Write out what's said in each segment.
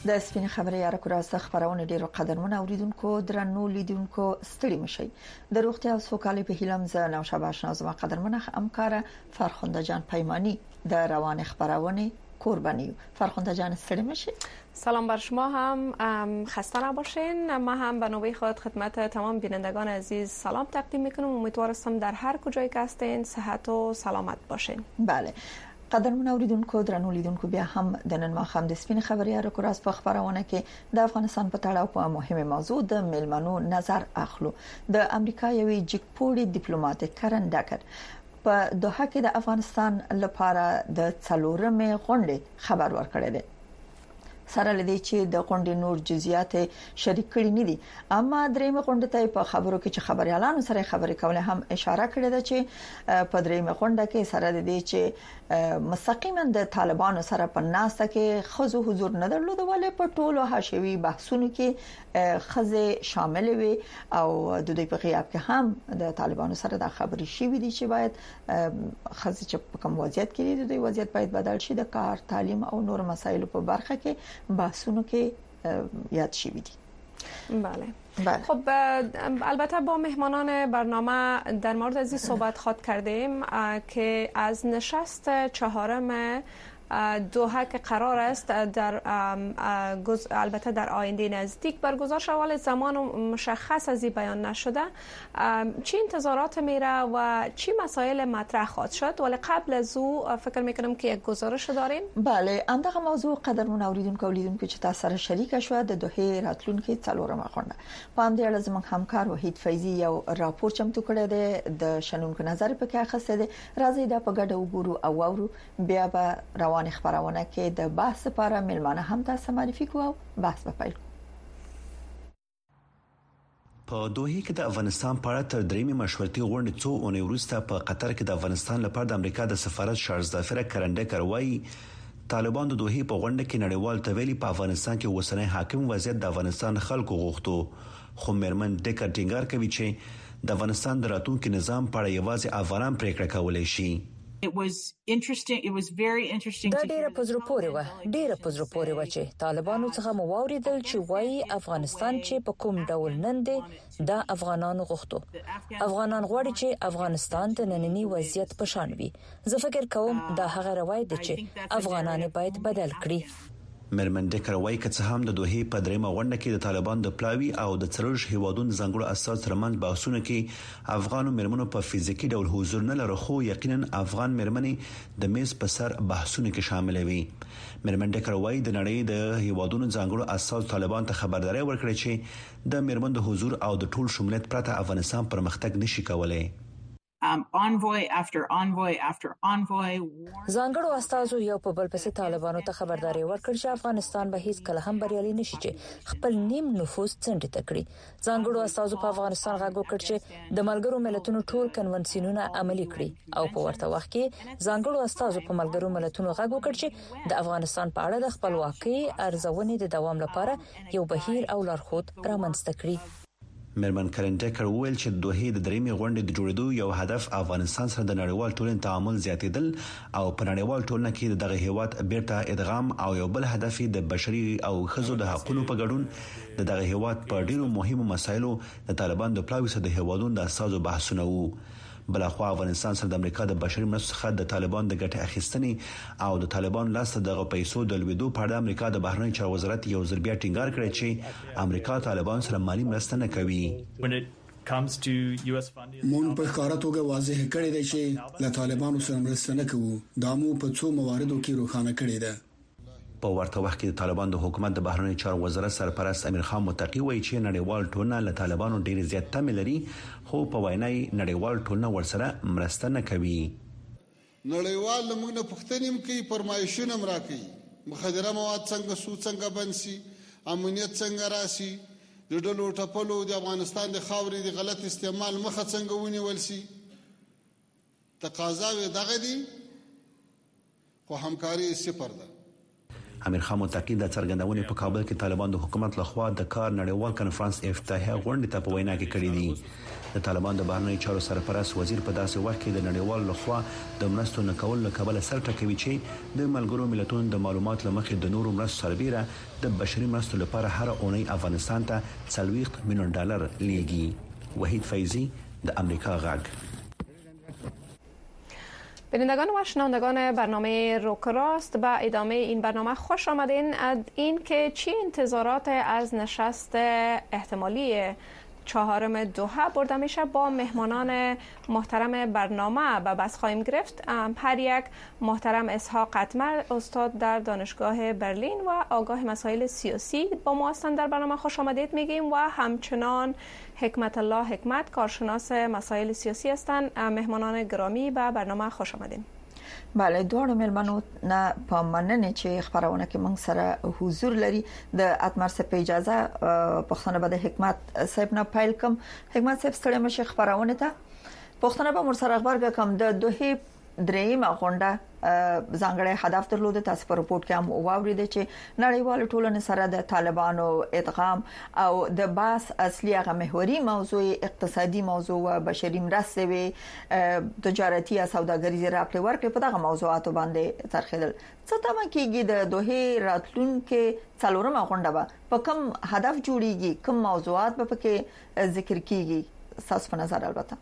د سپین خبري یا راکراسته خبرونه ډیرو قدرمنو اوریدونکو درنو لیدونکو ستړي مشي د روغتیا او سوکالۍ په هیله م نو شاباش نازما قدرمنه همکار فرخنده جان پیمانی د روان خبرونه قربانی فرخنده جان ستړي مشي. سلام بر شما هم، خسته نباشین. ما هم به نوبه خود خدمت تمام بینندگان عزیز سلام تقدیم میکنم. امیدوارم در هر کجای که هستین صحت و سلامت باشین. بله قدرمن اوریدونکو درنو لیدونکو بیا هم د نن ماخام د سپین خبري را کوراس په خبرونه کې د افغانستان په تړاو په مهمه موضوع د میلمنو نظر اخلو. د امریکا یوې جګپوړي ډیپلوماټیک کرن ډاکر په دوحه کې د افغانستان لپاره د څلورمې غونډې خبر ورکړی دی. سره لدی چې د غونډې نور جزئیات شریک کړي نه دي، اما درېمه غونډه ته په خبرو کې چې خبريالانو سره خبرې کوله هم اشاره کړې ده چې په درېمه غونډه کې سره لدی چې مستقیما د طالبانو سره په ناسته کې خزو حضور نه درلود، ولې په ټولو حاشوي بحثونو کې خزه شامل وي او د دوی په غیاب کې هم د طالبانو سره د خبرې شي دي چې باید خزه چې په کوم وضعیت کې دي د دوی وضعیت باید بدل شي، د کار تعلیم او نور مسایلو په برخه کې بحثونو کې یاد شي دي. بله. خب البته با مهمانان برنامه در مورد از این صحبت خواهد کردیم که از نشست چهارم دوحه که قرار است در البته در آینده نزدیک برگزار شود، زمان مشخص از این بیان نشده، چی انتظارات میره و چی مسائل مطرح خواهد شد، ولی قبل از او فکر میکنم که یک گزارش داریم. بله اندغه موضوع قدرمن اوریدونکو لیدونکو چې تاسو سره شریک شوه د دوحه راتلونکي څلورمه غونډه په همدې اړه زموږ همکار وحید فیضی یو راپور چمتو کړی دی، د شنونکو نظر په کې اخیسته دی. راځي دا په ګډه وګورو او اورو بیا به روان خبرونه کې د بحث لپاره ملمانه هم تاسو معرفي کوو. بحث په پیل په دوحه کې د افغانستان په اړه تر درېمې مشورتي غونډې څو اونۍ وروسته په قطر کې د افغانستان لپاره د امریکا د سفارت شارزدافره کرنډکر وایي طالبان د دوحه په غونډه کې نړیوال تویلي په افغانستان کې وسنۍ حاکم وضعیت د افغانستان خلکو غوښتو، خو مېرمن ډکر ټینګار کوي چې د افغانستان د راتلونکي نظام په اړه یوازې افغانان پریکړه کولای شي. دا ډیره پزرو پورې و چې طالبانو څخه مو واوریدل چې وایي افغانستان چې په کوم ډول نن دی دا افغانانو غوښتو. افغانان غواړي چې افغانستان د نننی وضعیت په شان وي. زه فکر کوم دا هغه روایت دی چې افغانان باید بدل کړي. مېرمن ډکر وایي چې هم د دوحه په درېمه غونډه کې د طالبان د پلاوی او د څلورش هیوادونو ځنګړو اساس ترمنځ بحثونه کې افغانو مېرمنو په فزیکی ډول حضور نه لري، خو یقینا افغان مېرمنې د میز په سر بحثونه کې شامل وي. مېرمن ډکر وایي د نړۍ د هیوادونو ځنګړو اساس طالبان ته خبرداري ورکړي چې د مېرمنو د حضور او د ټول شمولیت پرته افغانستان پرمختګ نشي کولای. ځانګړو استازو یو په بل پسې طالبانو ته خبرداري ورکړ چې افغانستان به هیڅ کله هم بریالي نشي چې خپل نیم نفوذ څنډه تکړي. ځانګړو استازو په افغانستان غږ وکړ چې د ملګرو ملتونو ټول کنونسیونونه عملي کړي او په ورته وخت کې ځانګړو استازو په ملګرو ملتونو غږ وکړ چې د افغانستان په اړه د خپلواکۍ ارزونې د دوام لپاره یو بهیر او لارښود رامنځته کړي. مېرمن کرنډکر وویل چې د دوحه د درېمې غونډې د جوړېدو یو هدف افغانستان سره د نړیوال ټولنې تعامل زیاتېدل او په نړیوال ټولنه کې دغه هیواد بیرته ادغام او یو بل هدف د بشري او ښځو د حقوقو په ګډون دغه هیواد په ډیرو مهمو مسایلو د طالبان د پلاوی سره د هیوادونو د اساسو بحثونه وو. بلخوا افغانستان سره د امریکا د بشري مرستو څخه د طالبان د ګټې اخیستنې او د طالبان لاسته د پیسو د لویدو په اړه امریکا د بهرنی چارو وزارت یو ځل بیا ټینګار کړی چې امریکا طالبان سره مالی مرسته نه کوي. مون په ښکارا توګه واضح کړی دی چې له طالبانو سره مرسته نه کوو. دا مو په څو مواردو کې روښانه کړی دی. په ورته وخت کې د طالبان د حکومت د بهرنی چارو وزارت سرپرست امیر خان متقی وایي چې نړیوال ټولنه له طالبانو ډیر زیات تمه لري، خو په وینای نړیوال ټولنه ورسره مرسته نه کوي. نړیوال موږ نه پښتنیم کوي، پرمایشونه مراکي، مخدره مواد څنګه بنسي، امنیت څنګه راسي، د ډلو ټپلو د افغانستان د خاورې د غلط استعمال مخه څنګه ونیول شي. تقاضاوي دغه دي خو همکاري صفر ده. امیر خان متقی د څرګندونې په کابل کې طالبان د حکومت لخوا د کار نړیوال کنفرانس افتتاحیه غونډه ته په وینا کې کړې دي. د طالبان د بهرنی چارو سرپرست وزیر په داسې وخت کې د نړیوال لخوا د مرستو نکول لکبل سر ټکوي چې د ملګرو ملتونو د معلومات لمخې د نورو مرستو سربېره د بشري مرستو لپاره هر اونۍ افغانستان ته $40 میلیون لیږي. وحید فیضی د امریکا غږ. بینندگان و شنوندگان برنامه روکراست، به ادامه این برنامه خوش آمدین. این که چی انتظارات از نشست احتمالی 4 دوحه برده میشه با مهمانان محترم برنامه به بس خواهیم گرفت. هر یک محترم اسحاق قطمر استاد در دانشگاه برلین و آگاه مسائل سیاسی با ما هستند. در برنامه خوش آمدید میگیم و همچنان حکمت الله حکمت کارشناس مسائل سیاسی هستند. مهمانان گرامی به برنامه خوش آمدین. بله، دوه مېلمنو نه په مننه چې خبرونه کې موږ سره حضور لري. د اتمر سپ اجازه پښتنه به د حکمت صاحب نه پیل کوم. حکمت صاحب ستړي مشه خبرونه ته پښتنه به مر سره خبرګه کوم. د دوه درېمه غونډه ځانګړی هدف درلود. تاسو په رپورت کې هم واورید چې نړیوال ټولنې سره د طالبانو ادغام او د باس اصلي هغه محوري موضوع اقتصادي موضوع او بشري مرستې وي تجارتي او سوداګریزي راپور ورکړي په دغه موضوعاتو باندې ترخیدل. څه تمه کېږي د دوه راتلونکو څلورمه غونډه په کوم هدف جوړیږي، کوم موضوعات به پکې ذکر کیږي تاسو په نظر؟ البته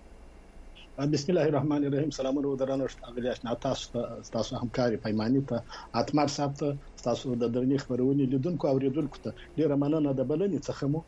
بسم الله الرحمن الرحیم. سلامونه ودرنښت اغلی آشنا تاسو همکاري پیمانه ته اتمر صاحب ته تاسو د درنې خبرونه لیدونکو او اوریدونکو ته ډیره مننه د بلنې څخه مو.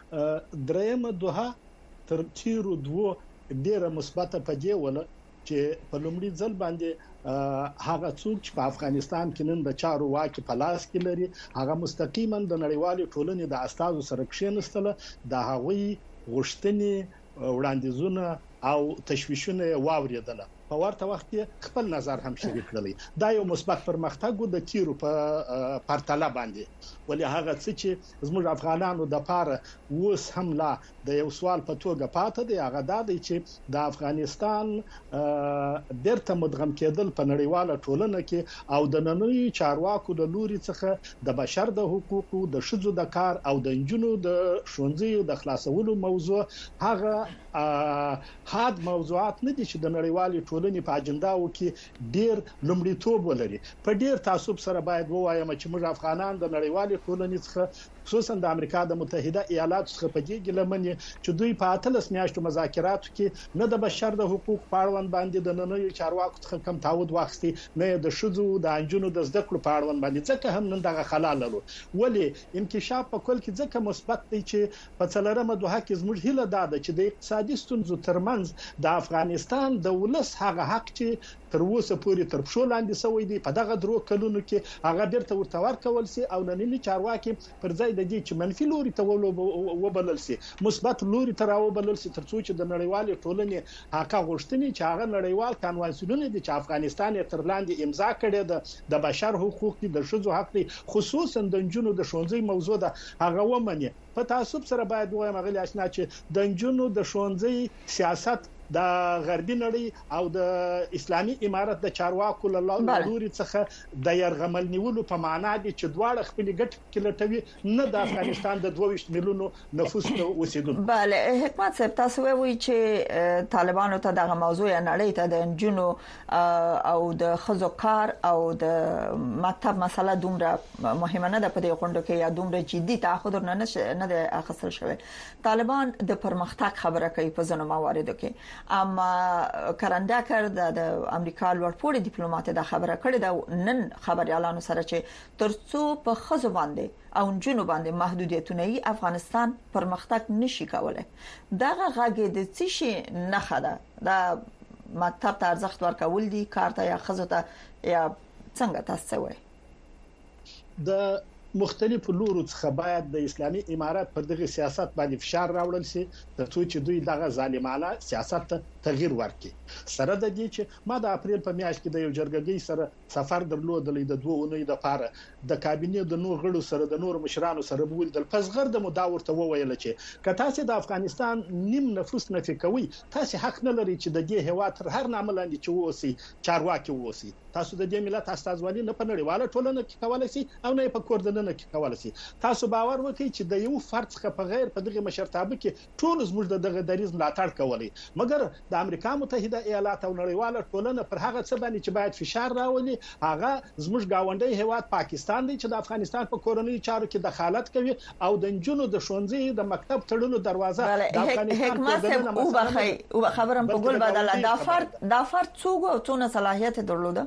درېمه دوه تر تیرو دوه ډیره مثبته پدې ولا چې په لومړي ځل باندې هغه څوک چې په افغانستان کې نن د چارو واکي په لاس کې لري هغه مستقیما د نړیوالې ټولنې د استازو سره کښینستله د هغوی غوښتنې وړاندیزونه او تشویشونه واوریدله. په ورته وخت کې خپل نظر هم شریک کړی. دا یو مثبت پرمختګ د تیرو په پرتله باندې، ولې هغه څه چې زموږ افغانانو د پاره اوس هم لا د یو سوال په توګه پاتې دی هغه دا دی چې د افغانستان بیرته مدغم کېدل په نړیواله ټولنه کې او د نننۍ چارواکو د لوري څخه د بشر د حقوقو، د ښځو د کار او د انجونو د ښوونځیو د خلاصولو موضوع هغه حاد موضوعات نه دي چې د نړیوالې ټولنې په اجنډاو کې ډیر لومړیتوب ولري. په ډیر تعصب سره باید ووایم چې موږ افغانان د نړیوالې ټولنې څخه خصوصا د امریکا د متحده ایالاتو څخه په دې ګلمنې چې دوی په 13 میاشتو مذاکراتو کې نه د بشر د حقوق په اړوند باندې د نننۍ چارواکو څخه کم تعهد واخیستی، نه د شذو د انجونو د زده کړو په اړوند باندې، ځکه هم نن دغه خلل لرو. ولی انکشاف په کل کې ځکه مثبت دی چې په څلورمه دوه کې زموږ هیله ده چې د اقتصادي ستونزو ترمنځ د افغانستان د ولس هغه حق چې تر اوسه پورې تر پښو لاندې شوی دی په دغه درو کلونو کې هغه بیرته ورته ورکول سي او نننی چارواکي پر ځای د دې چې منفي لوري ته وبلل سي مثبت لوري ته راوبلل سي ترڅو چې د نړیوالې ټولنې حق غوښتنې چې هغه نړیوال قانونونه دي چې افغانستان یې تر لاندې امضا کړي ده د بشر حقوق دي، د ښځو حق دي، خصوصا د انجونو د ښوونځي موضوع ده هغه ومني. په تعصب سره باید وایم غلی آشنا چې د انجونو د ښوونځي سیاست د غربي نړۍ او د اسلامي امارت د چارواکو له لوري څخه د يرغمل نیولو په معنا دي چې دواړه خپل ګټ کې لټوي، نه د افغانستان د 22 میلیونو نفوس ته اوسیدونکو. بله، حکمت صاحب تاسو وایي چې طالبانو ته دغه موضوع نړۍ ته د انجونو او د خزو کار او د مکتب مسله دومره مهمه نه ده په دې غونډه کې یا دومره جدي تعهد نه ده اخیستل شوی. طالبان د پرمختګ خبره کوي په ځینو مواردو کې، اما کرنداکر د امریکا لوړپوړي ډیپلوماټ د خبره کړې ده نن خبريالانو سره چې ترڅو په خزو باندې او جنوب باندې محدودیتونه ای افغانستان پرمختګ نشي کولای. دغه غږ د څه شي نه خده د مکتب ته ارزښت ورکول دي، کار ته یا خزو ته یا څنګه تاسو وایي؟ د مختلف لورو څخه باید د اسلامي امارات پر دغه سیاست باندې فشار راوړل شي ترڅو چې دوی دغه ظالمانه سیاست ته تغییر ورکړي. سره د دې چې ما د اپریل په میاشت کې د یو جرګګۍ سره سفر درلودل د 2 اونۍ لپاره د کابینې د نور غړو سره د نور مشرانو سره ولیدل. پس غر د مداور ته وویل چې که تاسو د افغانستان نیم نفوس نه فکوي تاسو حق نه لري چې د دې هیواد تر هر نامه لاندې چې ووسی چارواکي ووسی. تاسو د دې ملت استازولي نه په نړیواله ټولنه کې کولای شي او نه په کوردننه کې کولای شي. تاسو باور وکړئ چې د یو فرد څخه په غیر په دغه مشرتابه کې ټول زموږ دغه دریز ملاتړ کوي، مګر د امریکا متحده ایالات او نړیواله ټولنه پر هغه څه باندې چې باید فشار راولي هغه زموږ گاونډي هیواد پاکستان دی چې د افغانستان په کورنۍ چارو کې دخالت کوي او د جنونو د ښوونځي د مکتب تړلو دروازه د افغانستان او خبرم په ګل بدل دا فرد څوک او څونه صلاحیت درلوده.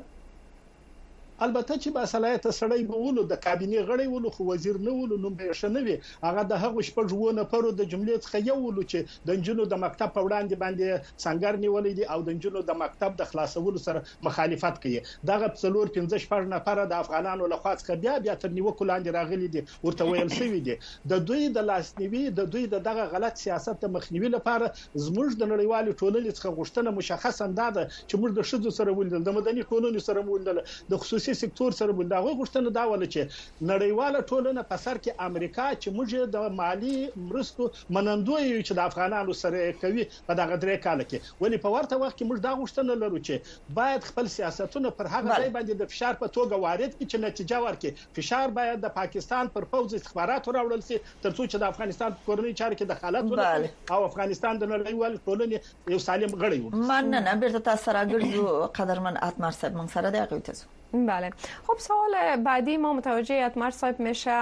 البته چې با صلاحیت سړی بولو د کابینې غړی ولو خو وزیر نه ولو نو به شنوي هغه د هغه شپږ نفرو د جملې څخه یو ولو چې د جنونو د مکتب په وړاندې باندې څنګه نیولې دي او د جنونو د مکتب د خلاصولو سره مخالفت کوي. دغه 4-5 نفر د افغانانو له خوا څخه بیا تر نیوکو لاندې راغلي دي ورته ویل شوی دي د دوی د لاسنیوي د دوی دغه غلط سیاست د مخنیوي لپاره زموږ د نړیوالو ټولنې څخه غوښتنه مشخصه ده چې موږ د شذو سره ولیدل د مدني ټولنې سره ولیدل د خصوصي سکتور سره بلداغه غوښتنه دا ول چې نړیواله ټولنه په سر کې امریکا چې موږ د مالی مرستو منندوی چې د افغانانو سره کوي په دغه درې کال کې ولی په ورته وخت کې موږ دا غوښتنه لرو چې باید خپل سیاستونه پر هغه ځای باندې د فشار په توګه وارد کړي چې نتیجه ورکړي. فشار باید د پاکستان پر پوځ استخبارات راوړل شي ترڅو چې د افغانستان په کورنۍ چارو کې دخالت وکړي او افغانستان د نړیوال ټولنې یو سالم غړی وي. مننه بیرته تاسو راګرځو قدرمن اتمر صاحب من سره د اقیتسو. بله خب سوال بعدی ما متوجه اتمر صاحب میشه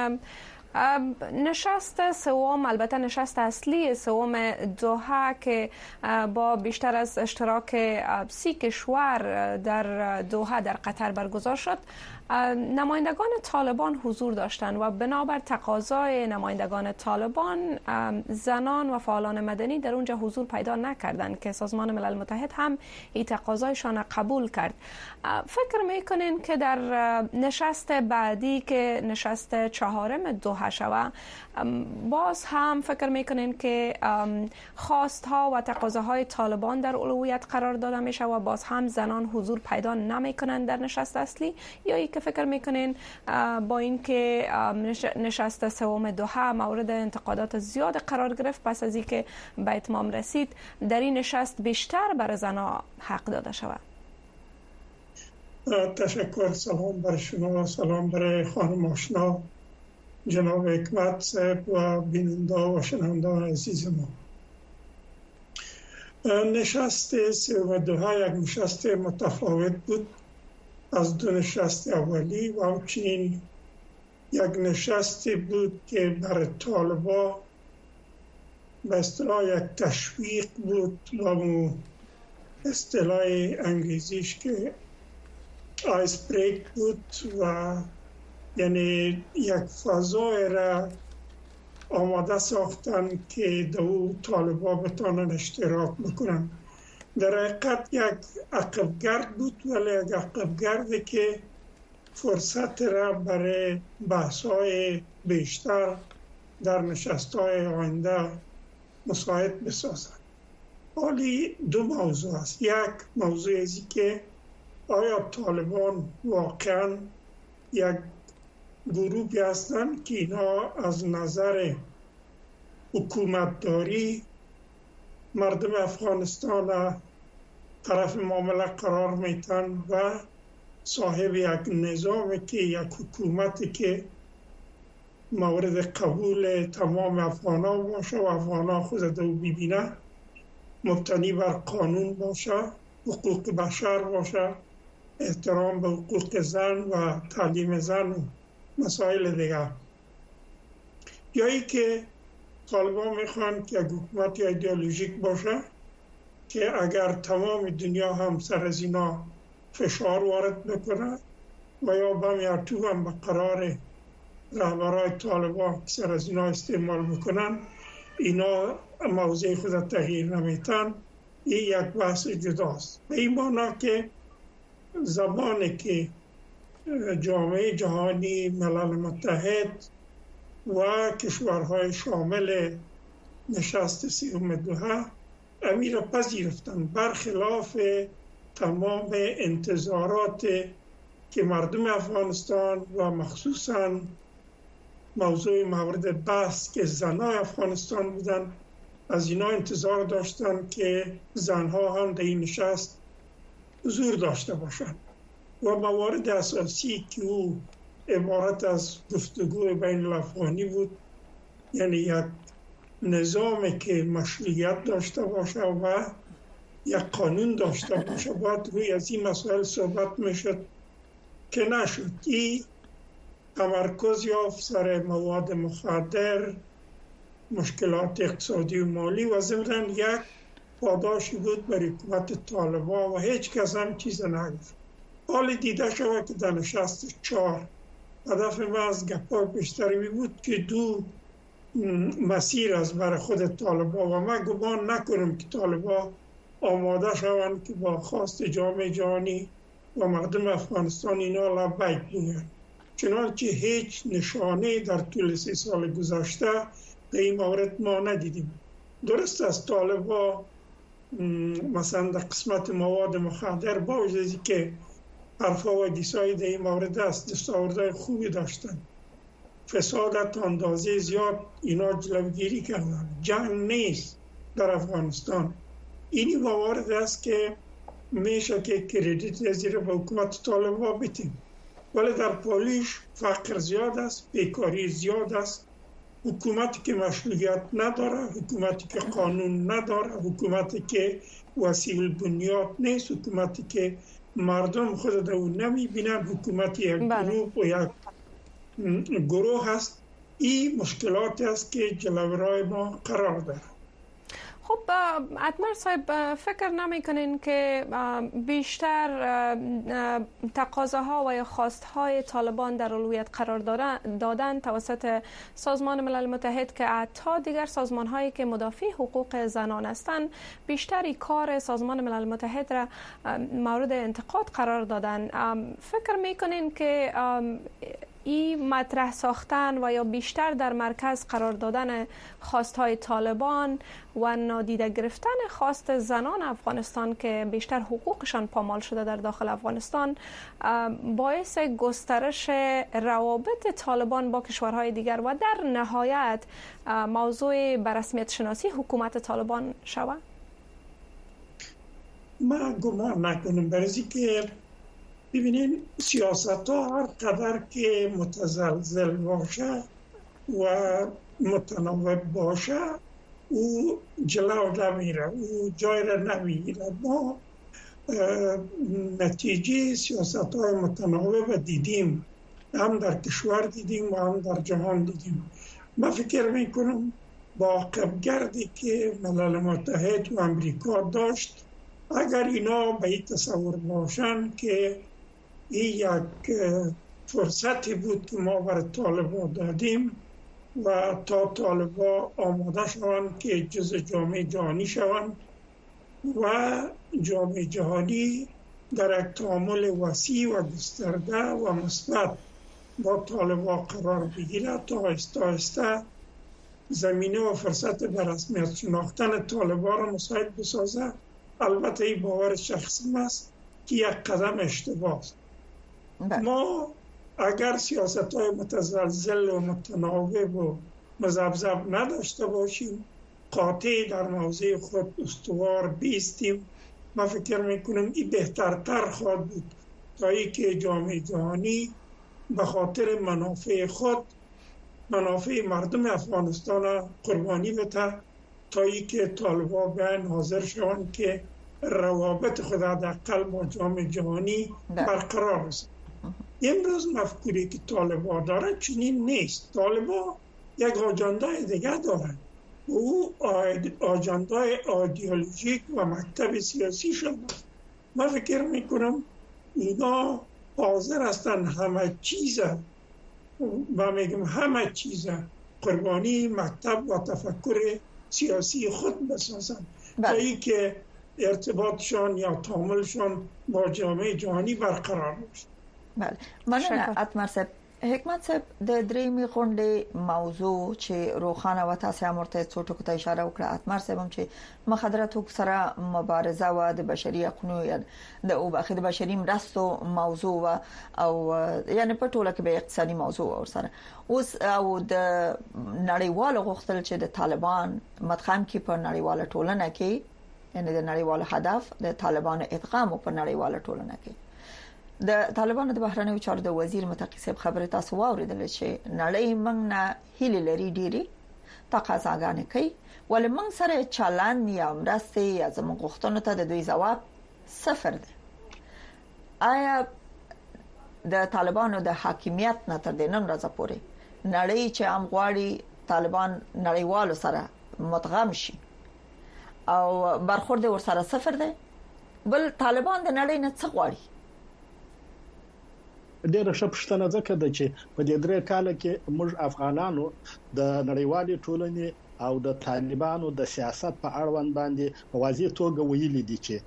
نشست سوم البته نشست اصلی سوم دوحه که با بیشتر از اشتراک 30 کشور در دوحه در قطر برگزار شد نمایندگان طالبان حضور داشتند و بنابر تقاضای نمایندگان طالبان زنان و فعالان مدنی در اونجا حضور پیدا نکردند که سازمان ملل متحد هم این تقاضایشان قبول کرد. فکر میکنین که در نشست بعدی که نشست 4 دوحه شود باز هم فکر میکنین که خواستها و تقاضاهای طالبان در اولویت قرار داده میشه و باز هم زنان حضور پیدا نمیکنند در نشست اصلی، یا ای که فکر میکنین با اینکه نشست سوم دوحه مورد انتقادات زیاد قرار گرفت پس از اینکه به اتمام رسید در این نشست بیشتر برای زنان حق داده شود؟ تشکر. سلام بر شما، سلام برای خانم آشنا جناب حکمت صاحب و بیننده و شنوندگان عزیز ما. نشست سوم دوحه یک نشست متفاوت بود از دو نشست اولی و همچنین یک نشستی بود که برای طالبا به اصطلاح یک تشویق بود و اصطلاح انگلیسیش که آیس بریک بود و یعنی یک فضای را آماده ساختن که دو طالبا بتانن اشتراک بکنن. در حقیقت یک عقبگرد بود ولی یک عقبگردی که فرصت را برای بحث‌های بیشتر در نشست‌های آینده مساعد بسازد. حالی دو موضوع است. یک موضوع ازی که آیا طالبان واقعا یک گروهی هستند که اینا از نظر حکومتداری مردم افغانستان طرف معامله قرار میتن و صاحب یک نظامی که یک حکومتی که مورد قبول تمام افغانان باشه و افغانان خود دو ببینه، مبتنی بر قانون باشه، حقوق بشر باشه، احترام به حقوق زن و تعلیم زن و مسائل دیگر. یا ای که طالبان میخوان که حکومت ایدئولوژیک باشه که اگر تمام دنیا هم سر از اینا فشار وارد بکنه و یا بم یا تو هم به قرار رهبرای طالبان سر از اینا استعمال بکنن، اینا موضع خود تغییر نمیتن. این یک بحث جداست. به این معنا که زمانی که جامعه جهانی، ملل متحد و کشورهای شامل نشست سیوم دوحه امیر پذیرفتن، برخلاف تمام انتظارات که مردم افغانستان و مخصوصا موضوع مورد بحث که زنای افغانستان بودن، از اینا انتظار داشتن که زنها هم در این نشست حضور داشته باشند و موارد اساسی که او عبارت از گفتگو بین الافغانی بود، یعنی یک نظامی که مشروعیت داشته باشه و یک قانون داشته باشه، باید روی از این مسائل صحبت میشد که نشد. این تمرکز یافت سر مواد مخدر، مشکلات اقتصادی و مالی و ضمن یک پاداشی بود برای حکومت طالبان و هیچ کس هم چیز نگفت. حال دیده شود که در نشست 4 هدف ما از گپ‌های بیشتری می بود که دو مسیر از برای خود طالبان و من گمان نکنم که طالبان آماده شوند که با خواست جامعه جهانی و مردم افغانستان اینا لبیک بگن، چنانچه هیچ نشانه در طول 3 سال گذشته در این مورد ما ندیدیم. درست است طالبان مثلا در قسمت مواد مخدر با وجودی که حرفا و دیسای در این مورد است دستاوردهای خوبی داشتن، فساد تا اندازه زیاد اینا جلوگیری کردن، جنگ نیست در افغانستان. اینی موارد است که میشه که کردیت زیر به حکومت طالبان بدیم، ولی در پالیش فقر زیاد است، بیکاری زیاد است، حکومتی که مشروعیت نداره، حکومتی که قانون نداره، حکومتی که وسیع البنیاد نیست، حکومتی که مردم خود در اون نمیبینن، حکومتی یک گروه و یک گروه هست. این مشکلات است که جلوی راه ما قرار داره. خب اتمر صاحب، فکر نمی‌کنین که بیشتر تقاضاها و یا خواستهای طالبان در اولویت قرار دادن توسط سازمان ملل متحد که حتی دیگر سازمان‌هایی که مدافع حقوق زنان هستند بیشتری کار سازمان ملل متحد را مورد انتقاد قرار دادن، فکر می‌کنین که این مطرح ساختن و یا بیشتر در مرکز قرار دادن خواستهای طالبان و نادیده گرفتن خواست زنان افغانستان که بیشتر حقوقشان پامال شده در داخل افغانستان باعث گسترش روابط طالبان با کشورهای دیگر و در نهایت موضوع به رسمیت شناسی حکومت طالبان شود؟ من گمان نکنم، برای که ببینین سیاست ها هر قدر که متزلزل باشه و متنوع باشه او جلو نمیره، او جای را نمیگیره. ما نتیجه سیاست های متنوع و دیدیم، هم در کشور دیدیم و هم در جهان دیدیم. من فکر میکنم با عقبگردی که ملل متحد و امریکا داشت، اگر اینا به این تصور باشن که این یک فرصتی بود که ما برای طالبان دادیم و تا طالبان آماده شوند که جزء جامعه جهانی شوند و جامعه جهانی در یک تعامل وسیع و گسترده و مثبت با طالبان قرار بگیره تا آهسته آهسته زمینه و فرصت به رسمیت شناختن طالبان را مساعد بسازه. البته این باور شخصی است که یک قدم اشتباه است. ما اگر سیاست های متزلزل و متناوب و مذبذب نداشته باشیم، قاطع در موضع خود استوار بیستیم، من فکر میکنم این بهترتر خواهد بود تا ای که جامعه جهانی به خاطر منافع خود، منافع مردم افغانستان قربانی بده تا ای که طالبان بیان حاضر شوند که روابط خود حداقل با جامعه جهانی برقرار است. امروز مفکوری که طالبان داره چنین نیست. طالبان یک آجنده دیگه داره، او آجنده ایدئولوژیک و مکتب سیاسی شده. من فکر میکنم اینا حاضر هستن همه چیز، و میگم همه چیز قربانی مکتب و تفکر سیاسی خود بسازن تا ای که ارتباطشان یا تعاملشان با جامعه جهانی برقرار باشه. بله مننه اتمر صاحب. حکمت صاحب د درېمې غونډې موضوع چې روخانه و تاسو امرته څو ټکو ته اشاره وکړه. اتمر صاحب هم چې مخدراتو سره مبارزه و د بشري حقوقو یا د اوبخې د بشري مرستو موضوع و او یعنی په ټوله کې به اقتصادي موضوع او سره اوس او د نړیوالو غوښتل چې د طالبان مدغم کې په نړیواله ټولنه کې یعنی د نړیوالو هدف د طالبان ادغام په نړیواله ټولنه کې د طالبانو د بهرنیو چارو د وزیر متقی صاحب خبره تاسو واوریدل چې نړۍ موږ نه هیله لري ډيري تقاضاګانې کوي ولې موږ سره چالان یا مرستې یا زموږ غوښتنو ته د دوی جواب صفر دی. آیا د طالبانو د حاکمیت نه تر دې نن ورځې پورې نړۍ چې هم غواړي طالبان نړیوالو سره مدغم شي او برخورد ورسره صفر دی، بل طالبان د نړۍ نه څه غواړي؟ ډېر ښه پوښتنه ځکه ده چې په دې درې کال کې موږ افغانانو د نړیوالې ټولنې او د طالبانو د سیاست په اړوند باندې په واضح توګه ویلي دي چې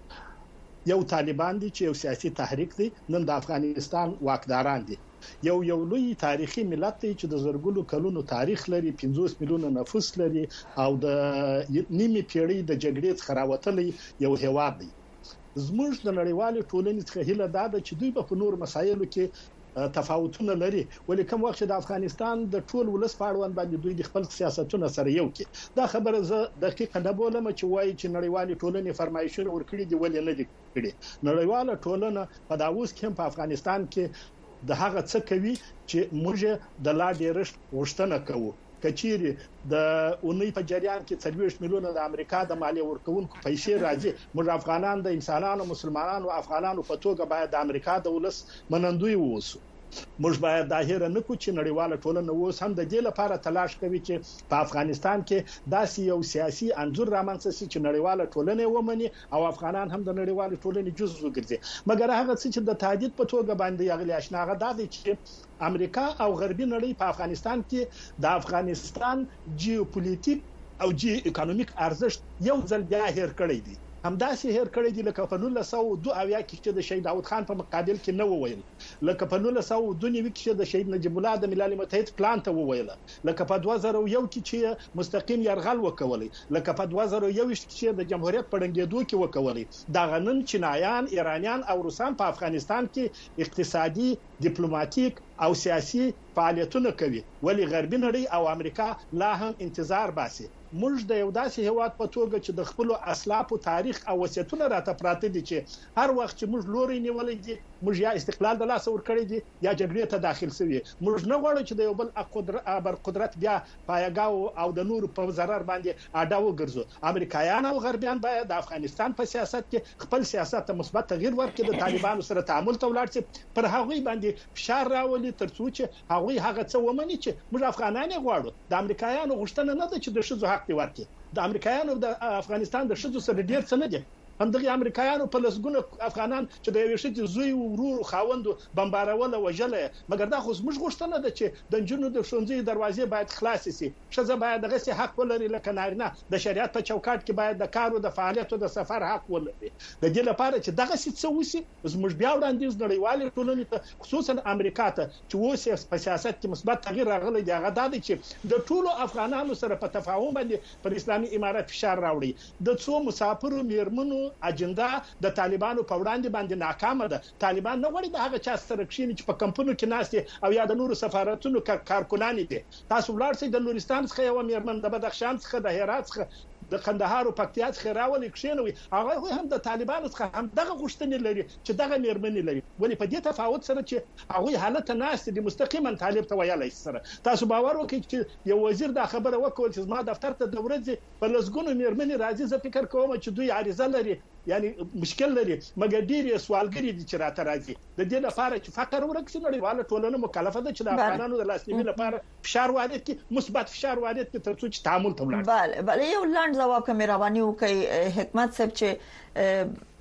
یو طالبان دي چې یو سیاسي تحریک دی، نن د افغانستان واکداران دي، یو لوی تاریخي ملت دی چې د زرګونو کلونو تاریخ لري، 50 میلیونه نفوس لري او د نیمه پیړۍ د جګړې څخه راوتلی یو هیواد دی. زموږ د نړیوالې ټولنې څخه هیله ده چې دوی په نور مسایلو کې تفاوتونه لري، ولې کوم وخت د افغانستان د ټول ولس په اړوند باندې دوی د خپل سیاستونو سره یو کې. دا خبره زه دقیق نه بولم چې وایي چې نړیوالې ټولنې فرمایشونه ورکړي دي ولې نه دي کړي. نړیواله ټولنه په داوس کې په افغانستان کې د هغه څه کوي چې موږ د لا ډیرښت غوښتنه کوو. کچيري د اونۍ په جریان کې 40 میلیونه د امریکا د مالیه ورکوونکو پیسې راځي، موږ افغانان د انسانانو مسلمانانو افغانانو په توګه باید د امریکا د ولس منندوی ووسو. موږ باید ظاهر نه کو چې نړیواله ټولنه اوس هم د دې لپاره تلاش کوي چې په افغانستان کې داسې یو سیاسي انځور رامنځته شي چې نړیواله ټولنه ومني او افغانان هم د نړیواله ټولنې جزء وګرځي. مګر هغه څه چې د تهدید په توګه باندې یغلي آشناغه دادي چې امریکا او غربي نړۍ په افغانستان کې د افغانستان جیوپولیټیک او جی اکونومیک ارزښت یو ځل بیا هیر کړی دی. همداسې هیر کړی دی لکه په 1902 کې چې د شهید داود خان په مقابل کې نه وویل، لکه په 1992 کې چې د شهید نجیب الله د ملل متحد پلان ته وویل، لکه په 2001 کې چې مستقیم يرغل وکولي، لکه په 2021 کې چې د جمهوریت پړنګېدو کې وکولي. دا غنن چینایان، ایرانیان او روسان په افغانستان کې اقتصادي، ډیپلوماټیک او سیاسي فعالیتونه کوي، ولی غربي نړۍ او امریکا لا هم انتظار باسي. موږ د یو داسې هیواد په توګه چې د خپل اسلافو تاریخ او وصیتونه راته پراته دي چې هر وخت چې موږ لوري نیولې دي، موږ یا استقلال د لاس ور کړی دي یا جګړې ته داخل شوی. موږ نه غواړو چې د یو بل قدرت بیا پایګاو او د نور په ضرر باندې اډا وګرځو. امریکایان او غربیان باید د افغانستان په سیاست کې خپل سیاست ته مثبت تغییر ورکړي، د طالبانو سره تعامل ته ولاړ شي، پر هغوی باندې فشار راولي ترڅو چې هغوی هغه څه ومني چې موږ افغانان غواړو. د امریکایانو غوښتنه نه ده چې د ښځو حق دی ورکړي. د امریکایانو د افغانستان د ښځو سره ډیر څه نه دي. همدغه امریکایانو په لسګونه افغانان چې د یو شته زوی ورور خاوند بمبارول او وجله، مګر دا خو زموږ غوښتنه ده چې د جنونو د ښوونځي دروازې باید خلاص شي، ښځه باید دغه سي حق ولري لکه نارینه، د شریعت په چوکاټ کې باید د کارو د فعالیت او د سفر حق ولري. د دې لپاره چې دغه څه وسی زموږ بیا وړاندیز نړیوالې ټولنې ته خصوصا امریکا ته چې اوس په سیاست کې مثبت تغییر راغلی دی، هغه دا دی چې د ټولو افغانانو سره په تفاهم باندې پر اسلامي امارت فشار راوړي. د څو مسافرو میرمنو اجنډا د طالبانو په وړاندې باندې ناکامه ده. طالبان نه غواړي د هغه چا سره کښیني چې په کمپونو کې ناشته او یا د نورو سفارتونو کارکونان دي. تاسو ولاړ شئ د نورستان څخه یو میرمن، د بدخشان څخه، د هرات څخه، د قندهار او پکتیا څخه راولي کښینوي، هغه هم د طالبانو څخه هم دغه غوښتنې لري چې دغه میرمنې لري. ولې په دې تفاوت سره چې هغه حالت ناشته دي مستقیما طالب ته ویلای سره. تاسو باور وکړئ چې یو وزیر دا خبره وکول چې ما دفتر ته د ورځې په لسګونو میرمنې راځي، زه فکر کوم چې دوی عارضه لري، یعنی مشکل لري، مګر ډیر سوالګری دي چې راته راځي. د دې لپاره چې فقر ورکړي نړیواله ټولنه مکلفه ده چې د افغانانو د لاسنیوي لپاره فشار وارد کړي، مثبت فشار وارد کړي ترڅو چې تعامل ته ولاړ. بله یو لاند جواب کوم رواني وکي حکمت صاحب چې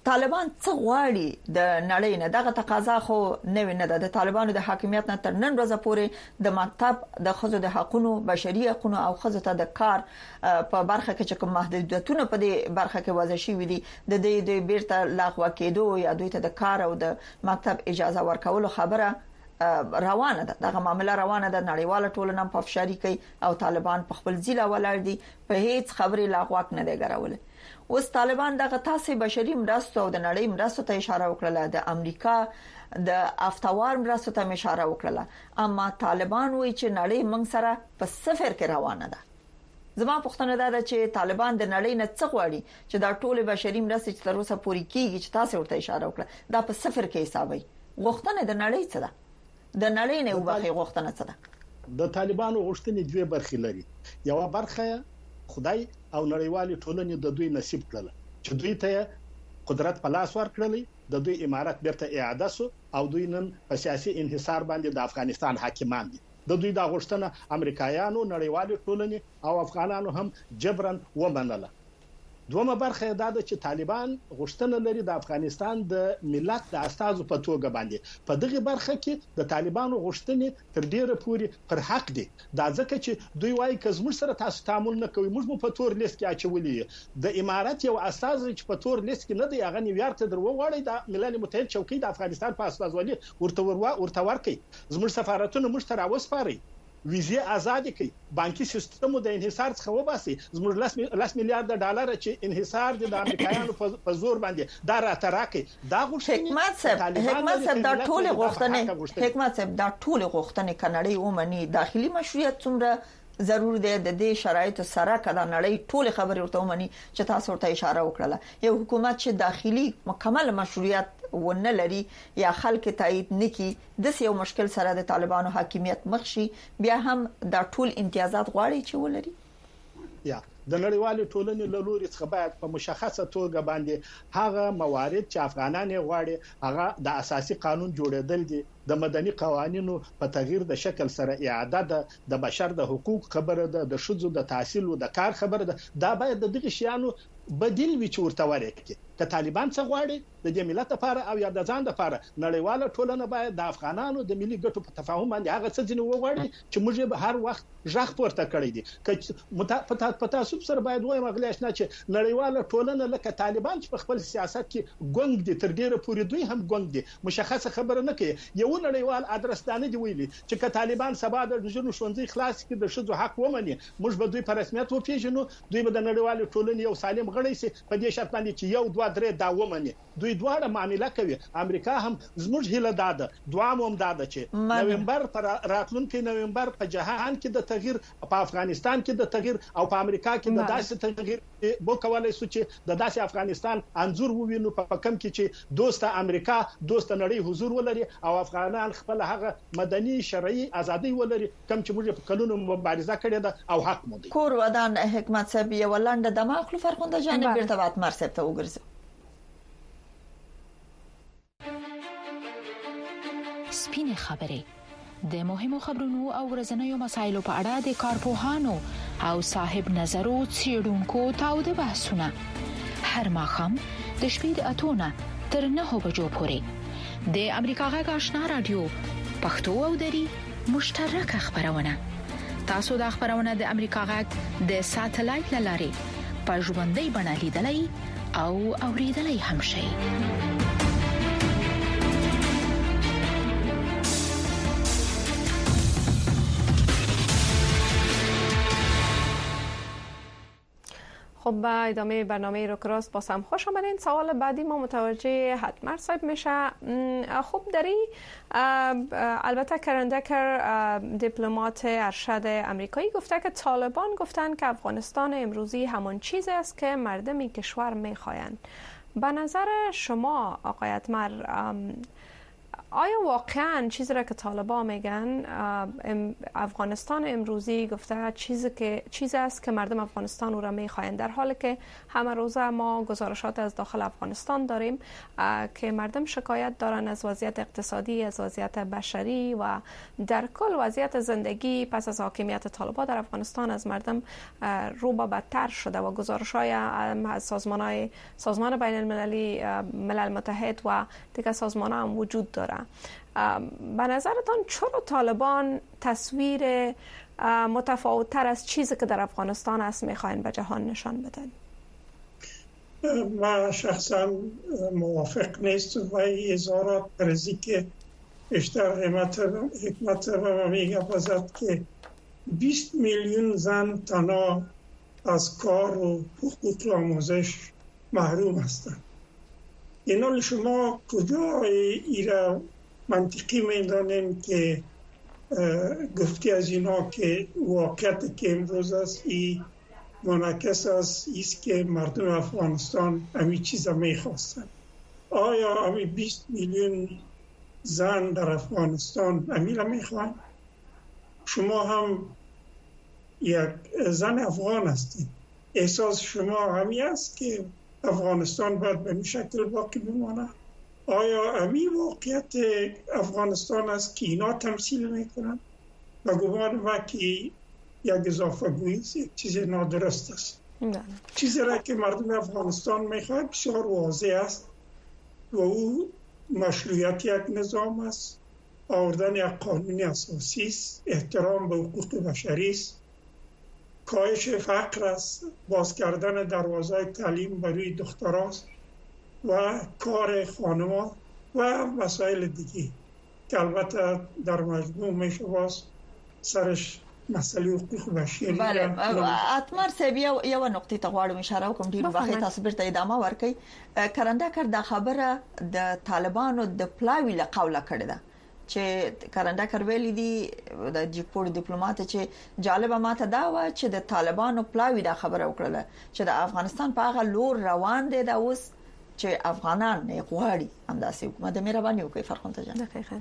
طالبان څه غواړي د نړۍ نه؟ دغه تقاضا خو نه ده د طالبانو د حاکمیت نه تر نن ورځې پورې د مکتب د خزو د حقوقو بشري حقوقو او خزو ته د کار په برخه کې کوم محدودیتونه په دې برخه کې وضع شوي دي د دې بیرته لغوه کېدو یا دوی ته د کار او د مکتب اجازه ورکولو خبره روانه ده. دغه معاملې روانه ده، نړیواله ټولنه په افشاری کوي او طالبان په خپل ځیلا ولاړ دي، په هیڅ خبري لاغواک نه دی ګرول. اوس طالبان دغه تاسو بشري مرستو او د نړۍ مرستو ته اشاره وکړه، د امریکا د افتوار مرستو ته اشاره وکړه، اما طالبان وایي چې نړۍ موږ سره په صفر کې روانه ده. زما پوښتنه ده چې طالبان د نړۍ نه څه غواړي چې دا ټول بشري مرستې چې تر اوسه پوری کیږي چې تاسو ورته اشاره وکړه دا په صفر کې حسابي غوښتنه د نړۍ څه ده؟ د نړۍ نه وبخي غوښتنه څه ده؟ د طالبانو غوښتنې دوه برخې لري. یو برخه خدای او نړیوالې ټولنې د دوی نصیب کړل چې دوی ته قدرت په لاس ورکړل، د دوی امارت بیرته اعاده شو او دوی نن په سیاسي انحصار باندې د افغانستان حاکمان دي. د دوی د غوښتنه امریکایانو، نړیوالې ټولنې او افغانانو هم جبرن ومنله. دومره برخه دا ده چې طالبان غوښتنه لري د افغانستان د ملت د استازو په توګه باندې په دغه برخه کې د طالبانو غوښتنې تر ډیره پوري پر حق دي. دا ځکه چې دوی وايي که زموږ سره تاسو تعامل نه کوي موږ په تور لیست کې اچولې. د امارات یو استاز چې په تور لیست کې نه دی هغه نیویارک ته دروغوړی د ملل متحد چوکۍ د افغانستان په استازولي ورته ورکي. زموږ سفارتونه موږ ته راوسپاري، ویزه آزاد کړي، بانکي سیستم د انحصار څخه وباسي. زموږ 10 میلیارډ ډالر چې انحصار د امریکایانو په زور باندې دا راټراکي. دا غوښتنه حکمت صاحب دا ټول غوښتنې کنړې ومني. داخلي مشروعیت څومره ضرور دی د دې شرایطو سره کله نړۍ ټول خبرې ورته ومني چې تاسو ورته اشاره وکړه. یو حکومت چې داخلي مکمل مشروعیت ونه لري یا خلک تایید نکي د یو مشکل سره د طالبانو حاکمیت مخشي بیا هم دا ټول امتیازات غواړي چې ولري. یا د نړیوالې ټولنې له لوري څخه باید په مشخصه توګه باندې هغه موارد چې افغانان غواړي هغه د اساسي قانون جوړېدل دي، د مدني قوانینو په تغییر د شکل سره اعاده ده، د بشر د حقوق خبره ده، د شذو د تحصیل او د کار خبره ده. دا باید د دغه شیانو بدیل وي چې ورته ورکړي. که طالبان څه غواړي د دې ملت لپاره او یا د ځان لپاره نړیواله ټولنه باید د افغانانو د ملي ګټو په تفاهم باندې هغه څه ځنه وغواړي چې موږ به هر وخت ژغ پورته کړی دي. که په تاسو سره باید وایم غلیش نه چې نړیواله ټولنه لکه طالبان چې په خپل سیاست کې ګونګ دي تر ډیره پورې دوی هم ګونګ دي، مشخصه خبره نه کوي. یو نړیوال ادرس دانه دی ویلي چې که طالبان سبا د جنو شونځي خلاص کړي د شذو حق ومني موږ به دوی په رسمیت وپیژنو، دوی به د نړیوالې ټولنې یو سالم غړی سي په دې شرط باندې چې یو دوه درې دا ومني. دوی دواړه معاملې کوي. امریکا هم زموږ هیله ده دوام هم ده چې نومبر پر راتلونکي نومبر په جهان کې د تغییر، په افغانستان کې د تغییر او په امریکا کې د داسې تغییر به کولای شو چې د داسې افغانستان انځور ووینو په کم کې چې دوست امریکا دوست نړۍ حضور ولري او افغانان خپل هغه مدني شرعي ازادي ولري کم چې موږ په قانون مبارزه کړې ده او حق مو دي. کور ودان حکمت صاحب یو لاندې دماغ فرخنده جانب ارتباط مرسب ته وګرځي. سپینې خبرې د مهمو خبرونو او ورځنیو مسایلو په اړه د کارپوهانو او صاحب نظرو څېړونکو تاوده بحثونه هر ماښام د شپې د 8 تر 9 بجو پورې د امریکا غږ آشنا رادیو پښتو او دری مشترکه خبرونه. تاسو د خبرونه د امریکا غږ د ساتلایت لارې په ژوندۍ بڼه لیدلای او اوریدلای هم شئ. خب با ادامه برنامه روکراست باز هم خوش آمدین. سوال بعدی ما متوجه حتمر صاحب میشه. خب در این البته کرندکر دیپلمات ارشد امریکایی گفته که طالبان گفتن که افغانستان امروزی همان چیزی است که مردم این کشور میخواین. به نظر شما آقای حتمر آیا واقعا چیزی را که طالبان میگن افغانستان امروزی گفته چیزی است که مردم افغانستان او را میخواهند، در حالی که همه روزه ما گزارشات از داخل افغانستان داریم که مردم شکایت دارن از وضعیت اقتصادی، از وضعیت بشری و در کل وضعیت زندگی پس از حاکمیت طالبان در افغانستان از مردم رو به بدتر شده و گزارش‌های از سازمان بین المللی، ملل متحد و دیگر سازمان‌ها هم وجود داره. به نظرتان چرا طالبان تصویر متفاوت‌تر از چیزی که در افغانستان است می‌خواهند به جهان نشان بدن؟ ما شخصا موافق نیستم و این اظهارات برزی که بیشتر حکمت و میگه بازد که 20 میلیون زن تنها از کار و حقوق و آموزش محروم هستند. اینال شما کجا ایرا منطقی میدانیم که گفتی از اینا که واقعیت که امروز است ای منعکس است که مردم افغانستان همین چیزا میخواستن؟ آیا همین 20 میلیون زن در افغانستان همین را میخوان؟ شما هم یک زن افغان هستید، احساس شما همین است که افغانستان باید به این شکل باقی بمانه؟ آیا همین واقعیت افغانستان است که اینا تمثیل میکنن؟ و گمان ما که یک اضافه گویی یک چیز نادرست است. چیزی را که مردم افغانستان میخواهد بسیار واضح است و او مشروعیت یک نظام است، آوردن یک قانون اساسی است، احترام به حقوق بشری است، کاهش فقر است، باز کردن دروازه تعلیم برای دختراست و کار خانم‌ها و مسائل دیگه که البته در مجموع میشه باز سرش مسئله حقوق بشری. بله، اتمر صاحب یو نقطه ته غواړم اشاره وکم، ډیر وخت تاسو بیرته ادامه ورکړئ. کرنده کړ د خبره د طالبانو د پلاوی له قوله کړی ده چې کرنده کړ ویلي دي د جګپور ډیپلوماټ چې جالب ماته دا و چې د طالبانو پلاوی د خبره وکړه چې د افغانستان په هغه لور روان دي دا اوس چې افغانان نه غواړي همداسې حکومت مهرباني وکړي. فرخنده جان دقیقاً.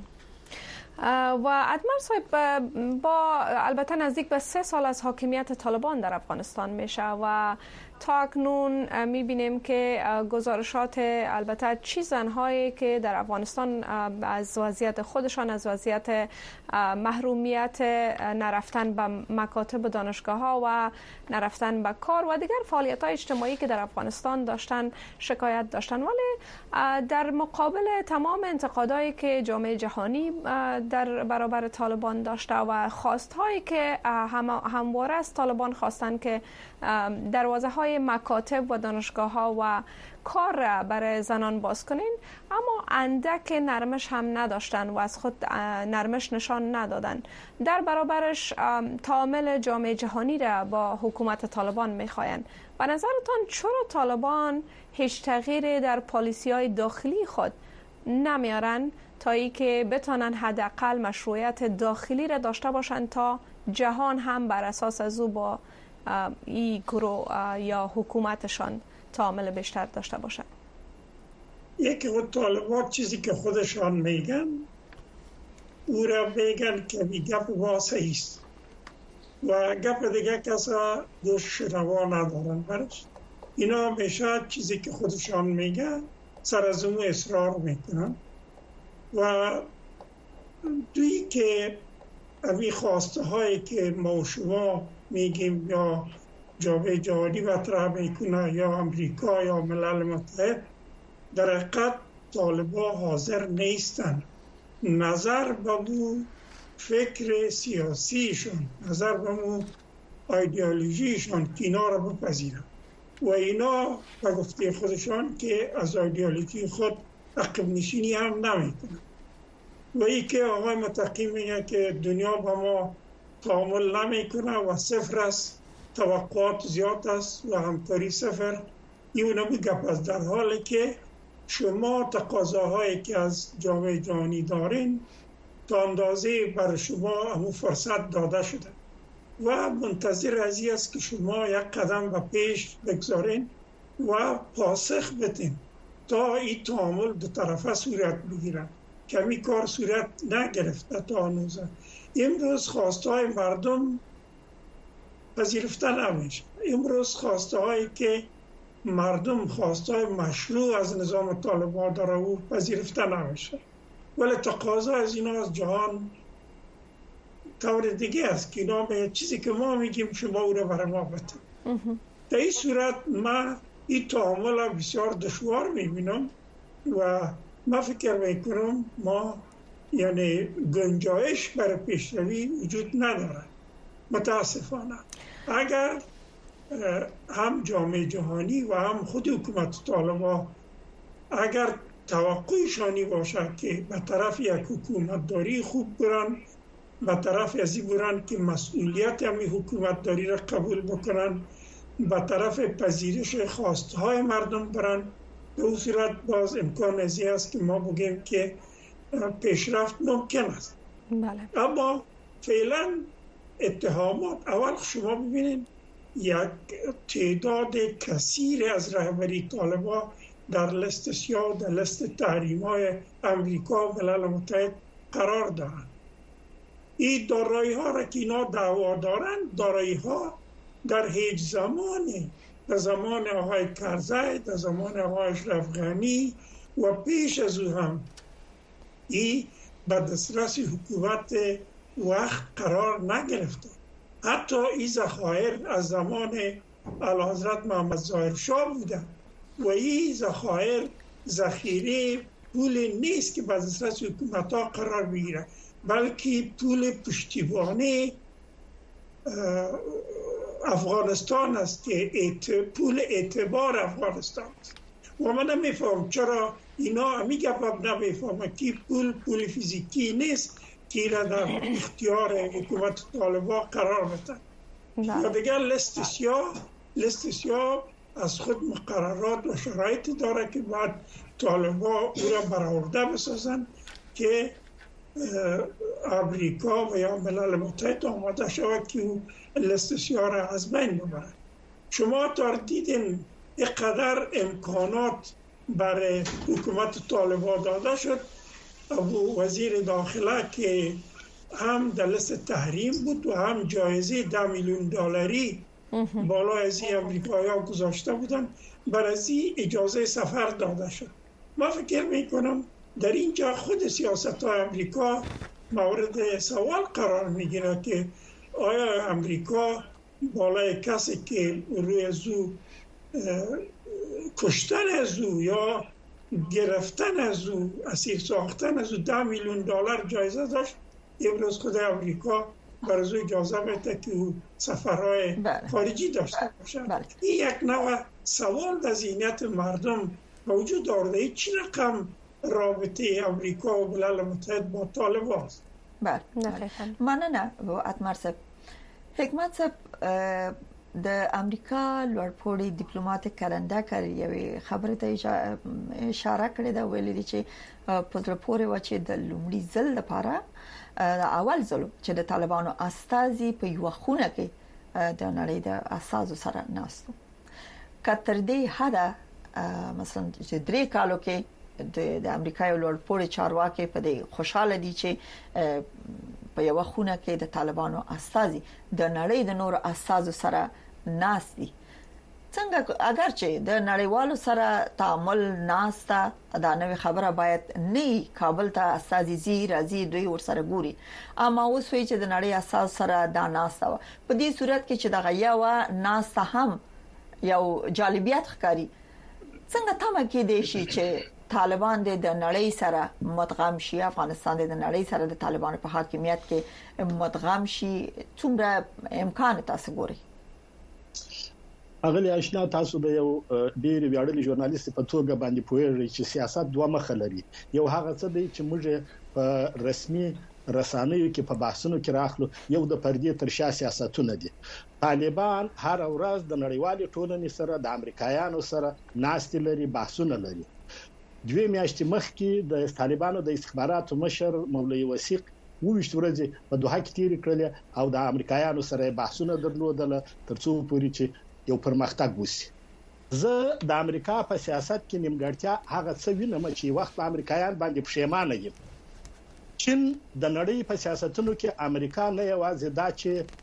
و ادمر صاحب با البته نزدیک به 3 سال از حاکمیت طالبان در افغانستان میشه و تا اکنون میبینیم که گزارشات البته چیزهایی که در افغانستان از وضعیت خودشان، از وضعیت محرومیت، نرفتن به مکاتب دانشگاه ها و نرفتن به کار و دیگر فعالیت های اجتماعی که در افغانستان داشتن شکایت داشتن، ولی در مقابل تمام انتقادایی که جامعه جهانی در برابر طالبان داشته و خواست هایی که همواره از طالبان خواستن که دروازه های مکاتب و دانشگاه ها و کار را برای زنان باز کنین، اما اندک نرمش هم نداشتن و از خود نرمش نشان ندادن. در برابرش تعامل جامعه جهانی را با حکومت طالبان میخواین. به نظرتان چرا طالبان هیچ تغییر در پالیسی های داخلی خود نمیارن تا ای که بتانن حداقل مشروعیت داخلی را داشته باشند تا جهان هم بر اساس از او با این گروه یا حکومتشان تعامل بیشتر داشته باشند؟ یکی خود طالبان چیزی که خودشان میگن او را میگن که گپ واسه است و گپ دیگه کسا دوش روا ندارن برش. اینا همیشه چیزی که خودشان میگن سر از اون اصرار میکنن و دوی که امی خواسته هایی که ما و شما میگیم یا جامعه جهانی مطرح میکنه یا امریکا یا ملل متحد، در حقیقت طالبان حاضر نیستن نظر به مو فکر سیاسیشون، نظر به مو ایدئولوژیشون که اینا را بپذیرن و اینا به گفته خودشان که از ایدئولوژی خود عقب نشینی هم نمیکنن و ای که آقای متقی میگه که دنیا با ما تعامل نمیکنه و صفر است، توقعات زیاد است و همکاری صفر. این نمیگه پس در حالی که شما تقاضاهایی که از جامعه جهانی دارین تا اندازه بر شما همون فرصت داده شده و منتظر ازی است که شما یک قدم به پیش بگذارین و پاسخ بدین تا این تعامل دو طرفه صورت بگیرن کمی کار صورت نگرفته تا هنوز. امروز خواستهای مردم پذیرفته نمیشه. امروز خواستهایی که مردم خواستهای مشروع از نظام طالبان داره او پذیرفته نمیشه، ولی تقاضا از اینا از جهان طور دیگه است که اینا به چیزی که ما میگیم شما او رو برای ما بده. در این صورت من این تعامل بسیار دشوار میبینم و من فکر میکنم ما یعنی گنجایش برای پیشروی وجود نداره. متاسفانه اگر هم جامعه جهانی و هم خود حکومت طالبان اگر توقعشانی باشه که به طرف یک حکومت داری خوب برن، به طرف ازی برن که مسئولیت همی حکومت داری را قبول بکنن، به طرف پذیرش خواستهای مردم برن، به اون صورت باز امکان ازی است که ما بگیم که پیشرفت ممکن است. بله. اما فعلا اتهامات، اول شما ببینید یک تعداد کثیر از رهبری طالبان در لیست سیاه، در لیست تحریم‌های امریکا و ملل متحد قرار دارند. این دارایی ها را که اینا دعوا دارند، دارایی ها در هیچ زمانی، در زمان آقای کرزی، در زمان آقای اشرف غنی و پیش از او هم این به دسترس حکومت وقت قرار نگرفته. حتی این ذخایر از زمان اعلیحضرت محمد ظاهر شاه بوده و این ذخایر ذخیره پول نیست که به دسترس حکومت ها قرار بگیره، بلکه پول پشتیبانی افغانستان است که پول اعتبار افغانستان است. و من نمیفهم چرا اینا همی گپ نمیفهمه که پول فیزیکی نیست که را در اختیار حکومت طالبان قرار بده. و دیگر لیست سیاه از خود مقررات و شرایط داره که بعد طالبان او را برآورده بسازن که امریکا و یا ملل متحد آماده شود که او لیست سیاه را از بین ببرد. شما تا دیدین اینقدر امکانات برای حکومت طالبان داده شد. ابو وزیر داخله که هم در لیست تحریم بود و هم جایزه $10 میلیون بالا از امریکایی ها گذاشته بودن، برای اجازه سفر داده شد. من فکر میکنم در اینجا خود سیاست های امریکا مورد سوال قرار میگیره که آیا امریکا بالای کسی که روی ازو کشتن ازو یا گرفتن ازو، اسیر ساختن ازو $10 میلیون جایزه داشت، امروز خود امریکا برای اجازه بده که سفرهای خارجی داشته باشه. این یک نوع سوال در ذهنیت مردم موجود دارده. چی رقم رابطه امریکا و ملل متحد با طالبان است؟ بله. مننه اتمر صاحب. حکمت صاحب د امریکا لوړپوړي ډیپلوماټ کلندکر یوه خبره ته اشاره کړې ده، ویلي دي چې په تر پورې و چې د لومړي ځل لپاره اول ځل چې د طالبانو استازي په یو خونه کې د نړۍ د اساسو سره ناستو. کتر دې حدا مثلا چې درې کالو کې د امریکا یو لوړپوړي چارواکي په دې خوشاله دي چې په یو خونه کې د طالبانو استازي د نړۍ د نور اساسو سره ناست دي. څنګه اگر چې د نړیوالو سره تعامل ناستا دا نوې خبره باید نه کابل ته استازي زی راځي دوی ور سره ګوري، اما اوس وی چې د نړۍ اساس سره دا ناستا په دې صورت کې چې د غیا و ناستا هم یو جالبیت ښکاری. څنګه تمه کې دي شي چې طالبان د نړۍ سره مدغم شي، افغانستان د نړۍ سره د طالبانو په حاکمیت کې مدغم شي، څومره امکان تاسو ګوري؟ اغلی آشنا تاسو د یو ډیر ویاړلي ژورنالیست په توګه باندې پوهیږئ چې سیاست دوه مخ لري. یو هغه څه دی چې موږ په رسمي رسانیو کې په بحثونو کې راخلو، یو د پردي تر شا سیاستونه دي. طالبان هر ورځ د نړیوالې ټولنې سره د امریکایانو سره ناست لري، بحثونه لري. 2 میاشتې مخکې د طالبانو د استخباراتو مشر مولوی وثیق 20 ورځې په دوحه کې تیر کړل او د امریکایانو سره بحثونه درلودل ترڅو پورې چې یو پرمختګ وشي. زه د امریکا په سیاست کې نیمګړتیا هغه څه وینم چې وخت په امریکایان باندې پښیمانه یم چین د نړۍ په سیاستونو کې امریکا نه یوازې دا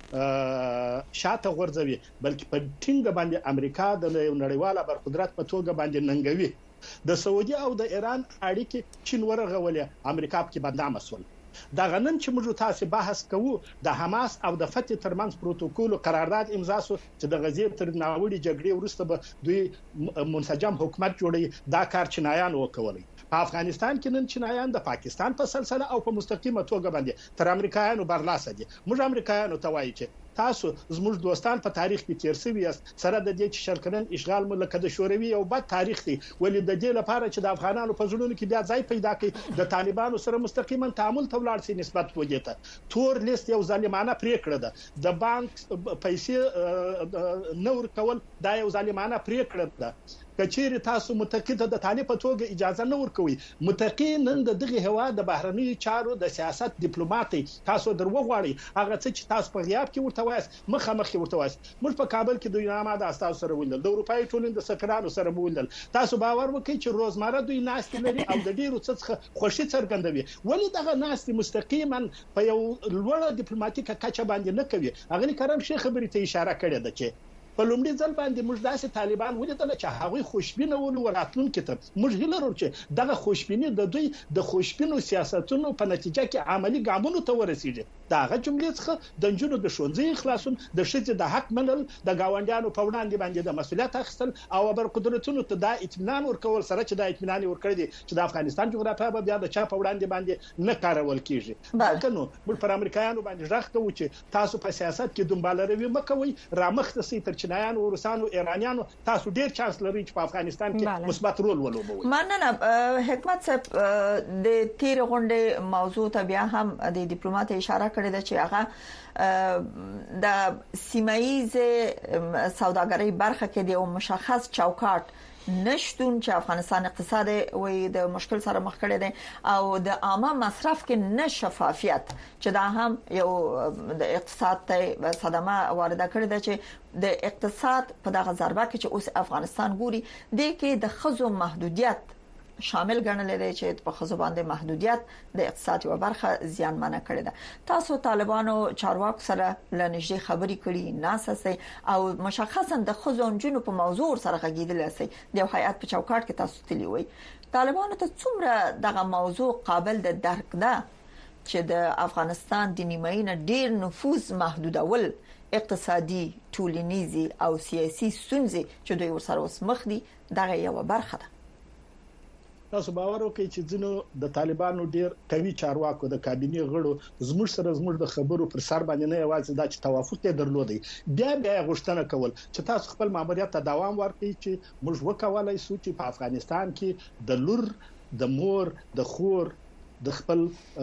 چې شاته غورځوي بلکې په ټینګ باندې امریکا د نړیواله برقدرت په توګه باندې ننګوي. د سعودي او د ایران اړیکې چین ورغولې امریکا په کې بدنامه شول. دا غنن چې موږ تاسو بحث کوو د حماس او د فتح ترمنځ پروتوکول قرارداد امضا شو چې د غزې تر ناوړي جګړې وروسته به دوی منسجم حکومت جوړي. دا کار چینایان وکولای. په افغانستان کې نن چینایان د پاکستان په سلسله او په مستقیمه توګه باندې تر امریکایانو برلاسه دي. موږ امریکایانو ته وایو چې تاسو زموږ دوستان په تاریخ کې تیر شوی یاست سره د دې چې شرکرن اشغال ملک د شوروي او بد تاریخ دی ولې د دې لپاره چې د افغانانو په زړونو کې بیا ځای پیدا کړي د طالبانو سره مستقیما تعامل ته ولاړ شي نسبت وګیته تور لیست یو ظالمانه پریکړه ده د بانک پیسې نور کول دا یو ظالمانه پریکړه ده. کچېر تاسو متقید د طالب په توګه اجازه نه ورکوي متقی نن دغه هوا د بهرنی چارو د سیاست ډیپلوماټي تاسو درو غواړي هغه څه چې تاسو په غیاب کې ورته وایي مخامخ ورته وایي. موږ په کابل کې دوی نامه د تاسو سره ولل د اروپای ټولنې د سفیرانو سره ولل. تاسو باور وکړئ چې روزمره دوی ناست لري او د ډیرو څه خوشي څرګندوي ولې دغه ناست مستقیما په یو لوړ ډیپلوماټیک کچه باندې نه کوي. هغه کرم شیخ خبرې ته اشاره کړې ده چې په لومړي ځل باندې موږ داسې طالبان ولیدل چې هغه خوشبینه ول وراتلون کېته موږ هیله لرو چې دغه خوشبیني د دوی د خوشبینو سیاستونو په نتیجه کې عملی ګامونو ته ورسیږي. داغه جملې څخه د جنونو د شونځي خلاصون د شته د حق منل د گاونډیانو په وړاندې باندې د مسولیت اخیستل او بر قدرتونو ته د اطمینان ورکول سره چې د اطمینان ورکړي دي چې د افغانستان جغرافیا به بیا د چا په وړاندې باندې نه کارول کیږي. ځکه نو موږ پر امریکایانو باندې ځخ کوو چې تاسو په سیاست کې دومبالروي مکوئ رامخته سي تر چینایانو روسانو ایرانیانو تاسو ډیر چانس لرئ چې په افغانستان کې مثبت رول ولوبوي. مننه حکمت صاحب د تیر غونډې موضوع ته بیا هم د ډیپلوماټ اشاره کړې ده چې هغه د سیمایي سوداګرۍ برخه کې د مشخص چوکاټ نشټون چې افغانستان اقتصاد وي د مشکل سره مخ کړی دی او د عامه مصرف کې نشفافیت چې دا هم یو د اقتصاد ته صدمه وارده کړی دی چې د اقتصاد په دغه ضربه کې چې اوس افغانستان ګوري د کې د خزو محدودیت شامل ګڼل دي چې په خزو باندې محدودیت د اقتصاد یو برخه زیانمنه کړې ده. تاسو طالبانو چارواکو سره لنیږدې خبرې کړې ناساسي او مشخصا د خزو جنونو په موضوع سره غږیدل سي د هیئات په چوکاټ کې تاسو تللی وي. طالبانو ته څومره دغه موضوع قابل د درک ده چې د افغانستان د نیماینه ډیر نفوذ محدودول اقتصادي ټولنیزي او سیاسي ستونزې چې دوی ورسره اوس مخ دي دغه یو برخه ده. تاسو باور وکړئ چې ځینو د طالبانو ډیر قوي چارواکو د کابینې غړو زموږ د خبرو پر سر باندې نه یوازې دا چې توافق یې درلودي بیا غوښتنه کول چې تاسو خپل ماموریت ته دوام ورکړئ چې موږ وکولای شو چې په افغانستان کې د لور د مور د خور د خپل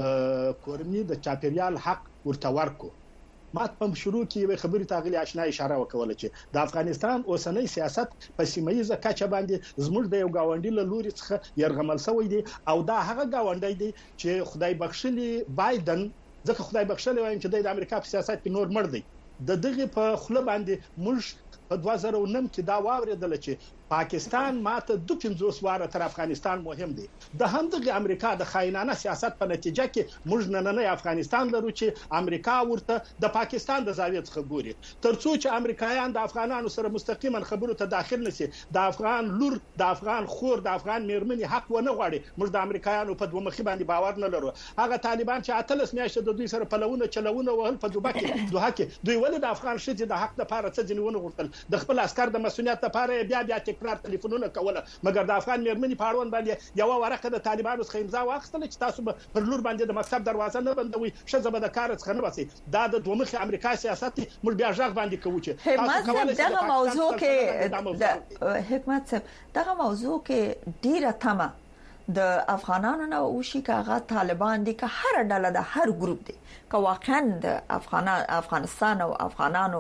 کورنۍ د چاپیریال حق ورته ورکو. ما په شروع کې یو خبرې تاغلی آشنا اشاره وکوله چې د افغانستان اوسنۍ سیاست په سیمایي کچه باندې زموږ د یو گاونډي له لوري څخه يرغمل شوی دی او دا هغه گاونډي دی چې خدای بخښلي بایدن ځکه خدای بخښلي وایم چې د امریکا په سیاست کې نور مړ دی د دغه په خله باندې موږ په 2009 کې دا واوریدل چې پاکستان ماته 250 واره تر افغانستان مهم دي. د همدغه امریکا د خاینانه سیاست په نتیجه کې موږ نن افغانستان لرو چې امریکا ورته د پاکستان د زاویې څخه ګوري ترڅو چې امریکایان د افغانانو سره مستقیما خبرو ته داخل نشي د افغان لور د افغان خور د افغان میرمنې حق ونه غواړي. موږ د امریکایانو په دوه مخې باندې باور نه لرو. هغه طالبان چې اتلس میاشتې د دوی سره پلوونه چلوونه وهل په دوبه کې دوی ولې د افغان شې د حق لپاره څه ځنیونه غوښتل د خپل عسكر د مسؤلیت لپاره بیا تکرار ټلیفونونه کوله مګر د افغان میرمنې په اړوند باندې یو ورقه د طالبانو څخه امضا واخیستل چې تاسو پر لور باندې د مکتب دروازه نه بندوي شزه به د کار څخه نه وسی. دا د دوه مخې امریکا سیاست موږ بیا ځغ باندې کوو چې تاسو کولای شئ دغه موضوع کې حکمت صاحب دغه موضوع کې ډیره تمه د افغانانو نه وشي کاغه طالبان دي که هر ډله د هر ګروپ دي که واقعا د افغانستان او افغانانو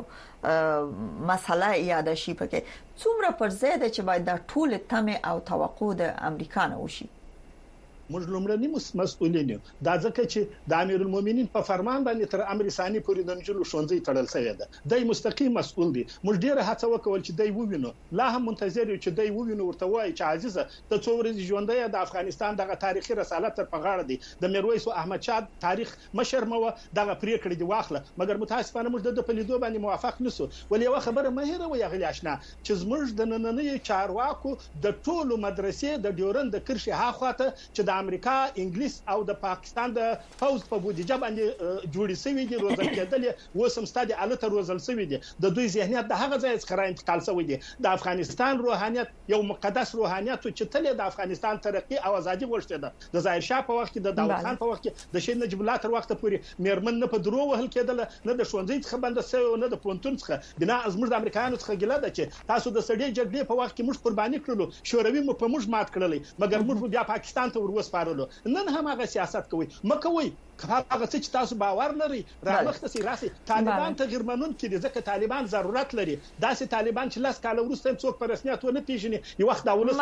مسله یاد شي پکې څومره پر ضد چې باید د ټول تمه او توقع د امریکا نه وشي. موږ لومړني مسؤلین یو دا ځکه چې د امیر المؤمنین په فرمان باندې تر امر ثاني پورې د نجلو شونځي تړل شوی ده دای مستقیم مسؤل دی موږ ډیره هڅه وکول چې دای ووینو لا هم منتظر یو چې دای ووینو ورته وایي چې عزیزه ته څو ورځې ژوندۍ د افغانستان دغه تاریخي رسالت تر پغاړه دی د میرویس احمد شاه تاریخ مشرموه دغه پریکړه دی واخله مګر متاسفانه موږ د پلیدو باندې موافق نسو ولې یو خبره مهره وي غلی آشنا چې زموږ د نننۍ چارواکو د ټولو مدرسې د ډیورند کرښې هاخواته چې د امریکا انګلیس او د پاکستان د فوز په بودیجه باندې جوړې شوې دي روزل کېدل وسم ستادي الته روزل شوې دي د دوی ذهنیت د هغه ځای څخه انتقال شوی دی د افغانستان روحانيت یو مقدس روحانيت چې تل د افغانستان ترقی او ازادي غوښته ده د ظاهر شاه په وخت کې د داود خان په وخت کې د شین نجیب الله تر وخت پورې میرمن نه په درو وهل کېدل نه د شونځي څخه بند شوی نه د پونتون څخه بنا زموږ د امریکایانو څخه ګیله ده چې تاسو د سړي جګړې په وخت کې موږ قرباني کړلو شوروي مو په موږ مات کړلې مګر موږ بیا پاکستان ته ورسپارلو نن هم هغه سیاست کوي مکوي هغه چې تاسو باور لري راغښت سي راسي طالبان تغیر منون کې ځکه طالبان ضرورت لري داسې طالبان چې لاس کاله ورسته څوک په رسمیت ونه پیژني یو وخت دولت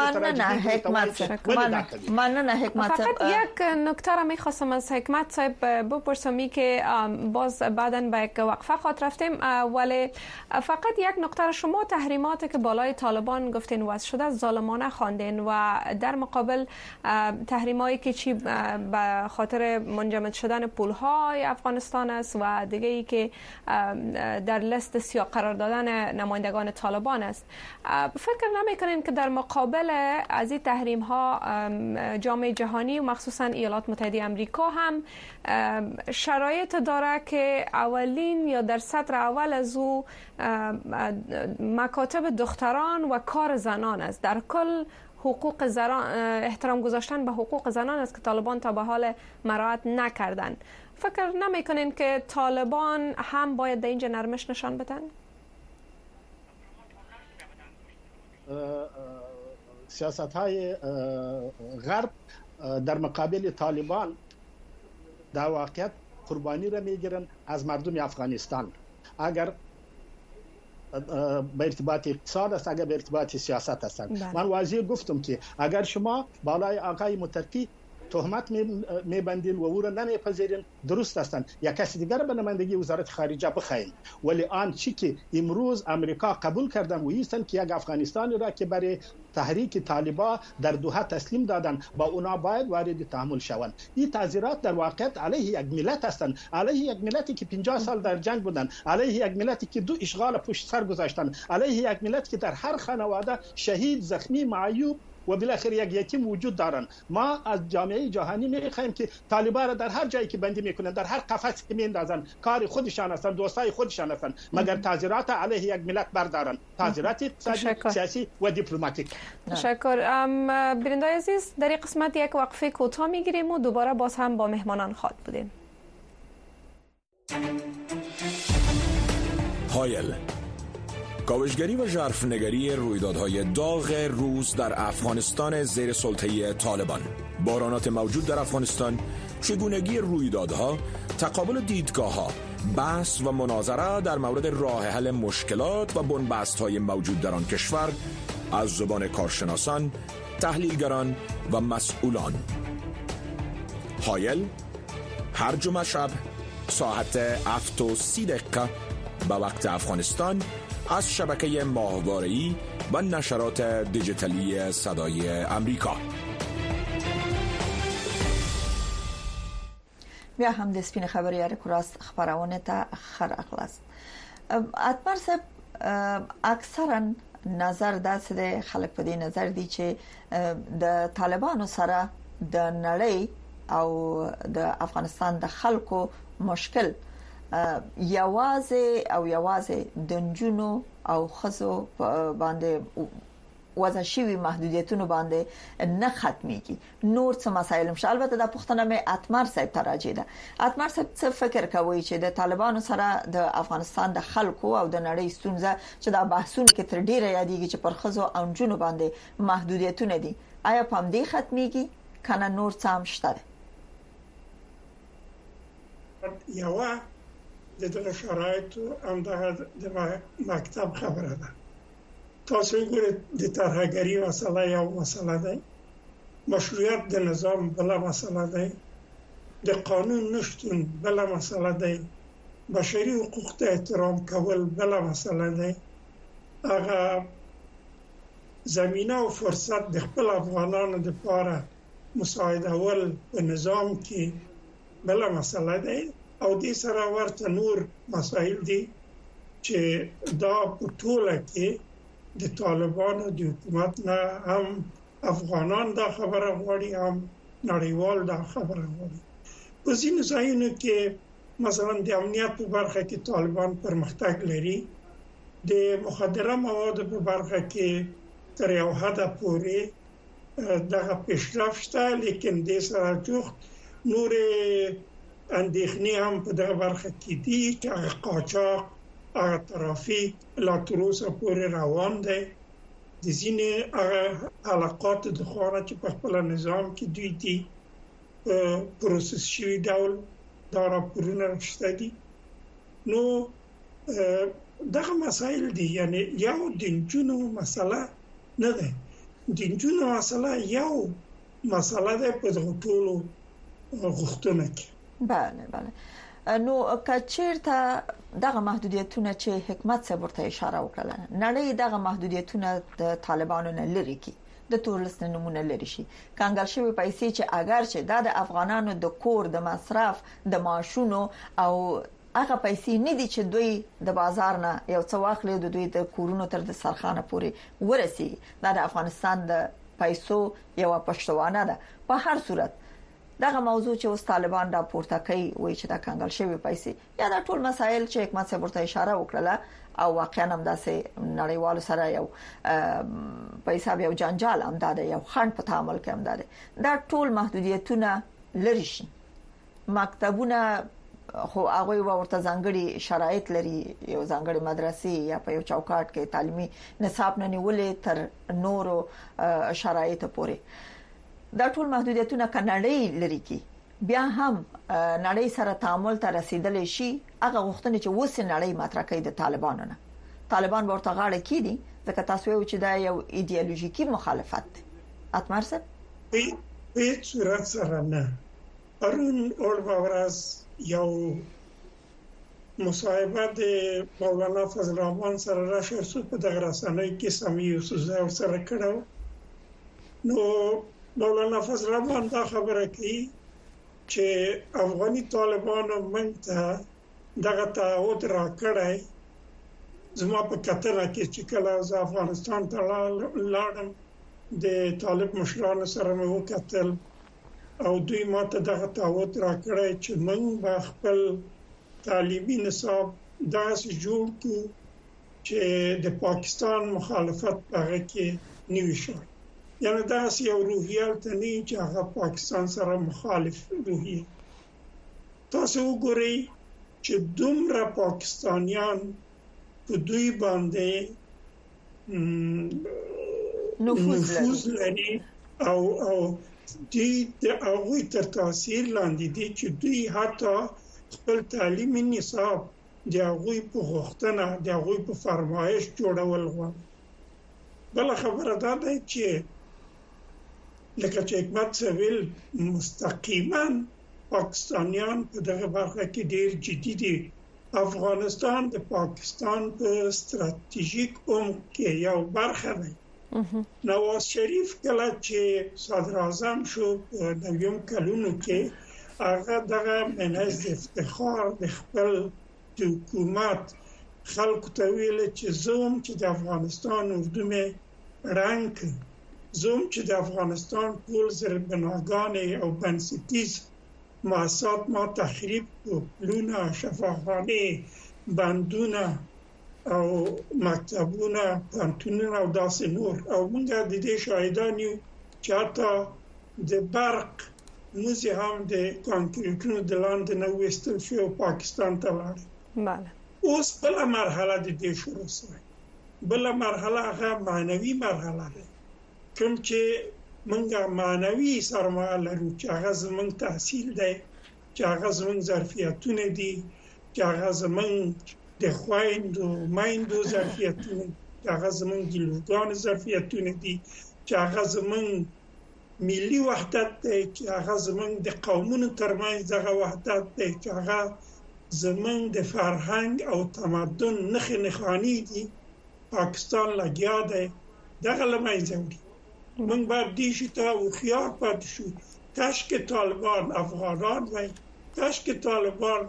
مننه حکمت فقط یک نکته را می‌خواستم از حکمت صاحب بپرسم که باز بعداً با یک وقفه خاطر رفتیم ولی فقط یک نکته را شما تحریماتی که بالای طالبان گفتین وضع شده ظالمانه خواندین و در مقابل تحریمایی که چی به خاطر منجمد شدن پولهای افغانستان است و دیگه ای که در لیست سیاه قرار دادن نمایندگان طالبان است فکر نمی‌کنین که در مقابل از این تحریم ها جامعه جهانی و مخصوصا ایالات متحده آمریکا هم شرایط داره که اولین یا در سطر اول از او مکاتب دختران و کار زنان است در کل حقوق زنان احترام گذاشتن به حقوق زنان است که طالبان تا به حال مراعات نکردن فکر نمی‌کنین که طالبان هم باید در اینجا نرمش نشان بدن؟ سیاست‌های غرب در مقابل طالبان در واقعیت قربانی را می‌گیرند از مردم افغانستان اگر به ارتباط اقتصاد است اگر به ارتباط سیاست است من واضح گفتم که اگر شما بالای آقای مترکی تهمت میبندین و او را نمیپذیرین درست هستند یا کسی دیگر به نمایندگی وزارت خارجه بخواین ولی آنچه که امروز امریکا قبول کردن و ایستن که یک افغانستانی را که برای تحریک طالبان در دوحه تسلیم دادن با اونا باید وارد تحمل شوند این تعذیرات در واقعیت علیه یک ملت هستند علیه یک ملتی که 50 سال در جنگ بودن علیه یک ملتی که دو اشغال پشت سر گذاشتن علیه یک ملت که در هر خانواده شهید زخمی معیوب و بالاخره یک یتیم وجود دارن ما از جامعه جهانی میخوایم که طالبان را در هر جایی که بندی میکنن در هر قفس که میندازن کار خودشان هستن دوستای خودشان هستن مگر تعذیرات علیه یک ملت بردارن تعذیرات اقتصادی سیاسی و دیپلماتیک تشکر بینندگان عزیز در این قسمت یک وقفه کوتاه میگیریم و دوباره باز هم با مهمانان خود بودیم هایل کاوشگری و ژرفنگری رویدادهای داغ روز در افغانستان زیر سلطه طالبان بحرانات موجود در افغانستان چگونگی رویدادها تقابل دیدگاه‌ها بحث و مناظره در مورد راه حل مشکلات و بنبست‌های موجود در آن کشور از زبان کارشناسان تحلیلگران و مسئولان هایل هر جمعه شب ساعت 7:30 به وقت افغانستان از شبکه ماهواره‌ای و نشرات دیجیتالی صدای امریکا. بیا هم د سپین خبري کوراس خبرونه ته خراخلاص اتمر صاحب اکثرا نظر داسې د خلک په دې نظر دي چې د طالبانو سره د نړۍ او د افغانستان د خلکو مشکل یوازې د جنونو او خزو باندې وضع شوی محدودیتونو باندې نه ختميږي نور څه مسایل مشه البته د پښتنه مې اتمر صاحب تراجه ده اتمر صاحب څه فکر کوي چې د طالبانو سره د افغانستان د خلکو او د نړۍ ستونزه چې د بحثونو کې تر ډیره یادېږي چې پر خزو او جنونو باندې محدودیتونه دي آیا په دې ختميږي کنه نور څه هم شته یو د دغه شرایط هم د مکتب خبره ده تاسو ګورئ د ترهګری مسله یو مسله ده مشروعیت د نظام بل مسله ده، د قانون نشتون بل مسله ده، بشري حقوق ته احترام کول بل مسله ده، هغه زمينه او فرصت د خپل افغانانو لپاره مساعده ول په نظام کې بل مسله ده، او دې سره ورته نور مسایل دي چې دا په ټوله کې د طالبانو د حکومت نه هم افغانان دا خبره غواړي، هم نړیوال دا خبره غواړي. په ځینو ځایونو کې مثلا د امنیت په برخه کې طالبان پرمختګ لري، د مخدره موادو په برخه کې تر یو حده پورې دغه پیشرفت شته، لیکن د سره جوخت نور اندېښنې هم په دغه برخه کې دي چې قاچاق او ترافیک لا تر اوسه پورې روان دی. د ځینې علاقات د خارج چې په خپل نظام کې دوی دي پروسس شوی ډول دا راپورونه شته دي. نو دغه مسایل دي، یعنی یو د جنونو مسله نه ده، د جنونو مسله یو مسله ده په ټولو غوښتنه کې. بله بله. نو کچیرته دغه محدودیتونه چې حکومت څخه ورته اشاره وکړه، نړۍ دغه محدودیتونه د طالبانو نه لري کی د تورلست نمونه لري شي کانګل شوی پیسې چې اگر چې د افغانانو د کور د مصرف د معاشونو او هغه پیسې نه دي چې دوی د بازار نه یو څه واخلي د دوی د کورونو تر د سرخانه پورې ورسي، د افغانستان د پیسو یو پښتوانه ده. په هر صورت دغه موضوع چې اوس طالبان دا پورته کوي وایي چې دا کانګل شوی پیسې یا د ټول مسایل چې حکومت څخه ورته اشاره وکړه او واقعا هم داسې نړیوال سره یو په حساب یو جنجال هم ده، یو خنډ په تعامل کې هم ده. دا ټول محدودیتونه لري شي، مکتبونه خو هغه ورته ځانګړي شرایط لري، یو ځانګړي مدرسې یا په یو چوکاټ کې تعلیمي نصاب نه نیولې تر نورو شرایط پورې. دا ټول محدودیتونه کنړې لري کی بیا هم نړۍ سره تعامل ته رسیدل شي. هغه غوښتنه چې وسه نړۍ مطرح کوي د طالبانو نه، طالبان ورته غاړه کیدي ځکه تاسو یو چې دا یو ایدئولوژیکي مخالفت دی. اتمر سره په صورت سره نه پرون اور باورز یو مصاحبه د مولانا فضل الرحمن سره راشه سو په دغه رسنۍ کې سمي یوسف سره کړو. نو مولانا فضل الرحمن دا خبره کوي چې افغاني طالبانو موږ ته دغه تعهد راکړی. زما په کتنه کې چې کله زه افغانستان ته لاړم د طالب مشرانو سره مې وکتل او دوی ماته دغه تعهد راکړی چې موږ به خپل تعلیمي نصاب داسې جوړ کړو چې د پاکستان مخالفت هغه کې نیوي شي. یعنی داسې یو روحیه ته نه چې هغه پاکستان سره مخالف روحیه. تاسو وګورئ چې دومره پاکستانیان په دوی باندې نفوذ لري او د هغوی تر تاثیر لاندې دي چې دوی حتی خپل تعلیمي نصاب د هغوی په غوښتنه د هغوی په فرمایش جوړول غواړي. بل خبره دا ده چې لکه چې حکومت سویل مستقیما پاکستانیان په دغه برخه کې ډیر جدي دي. افغانستان د پاکستان په ستراتیژیک عمق کې یو برخه ده. نواز شریف کله چې صدر اعظم شو په نویم کلونو کې هغه دغه منځ افتخار د خپل حکومت خلکو ته ویل چې زوم چې د افغانستان اردو مې رنګ زوم چې د افغانستان ټول زیربناګانې او بنسټیز مؤسسات ما تخریب کو، پلونه، شفاخانې، بندونه او مکتبونه، پوهنتونونه او داسې نور. او موږ د دې شاهدان یو چې حتی د برق موزي هم د کانکریټونو د لاندې نه وستل شو او پاکستان ته لاړ. بله. اوس بل مرحله د دې شروع شوه. بل مرحله هغه معنوي مرحله ده. کوم چې موږ معنوي سرمایه لرو چې هغه زموږ تحصیل دی، چې هغه زموږ ظرفیتونه دي، چې هغه زموږ د خويندو مایندو ظرفیتونه، چې هغه زموږ د لوګانو ظرفیتونه دي، چې هغه زموږ ملي وحدت دی چې هغه زمونږ د قومونو ترمنځ دغه وحدت دی چې هغه زمونږ د فرهنګ او تمدن نښانې دي پاکستان لګیا دی دغه له منځه وړي. موږ باید دې شي ته هوښیار پاتې شو. کاش کې طالبان افغانان وای، کاش کې طالبان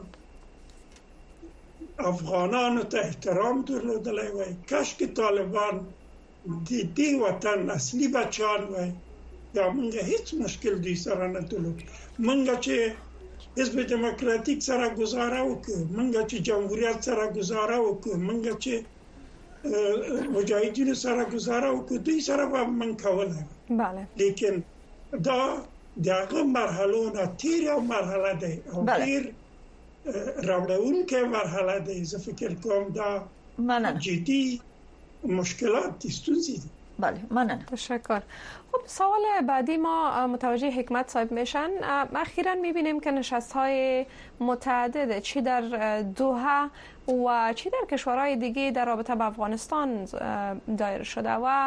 افغانانو ته احترام درلودلی وای، کاش کې طالبان د دې وطن اصلي بچیان وای. یا موږ هیڅ مشکل دوی سره نه درلود. موږ چې حزب دموکراتیک سره گزاره وکړو، موږ چې جمهوریت سره گزاره وکړو، موږ چې مجاهدینو سره گزاره وکړو، دوی سره به موږ کوله. بله. لیکن دا دغه مرحله نه تیر یو مرحله ده او ډیر راوړونکې مرحله ده. زه فکر کوم دا جدي مشکلات ستونزې دي. بله مننه. تشکر. خب سوال بعدی ما متوجه حکمت صاحب میشن. اخیراً میبینیم که نشست‌های متعدد چی در دوحه و چی در کشورهای دیگه در رابطه با افغانستان دایر شده و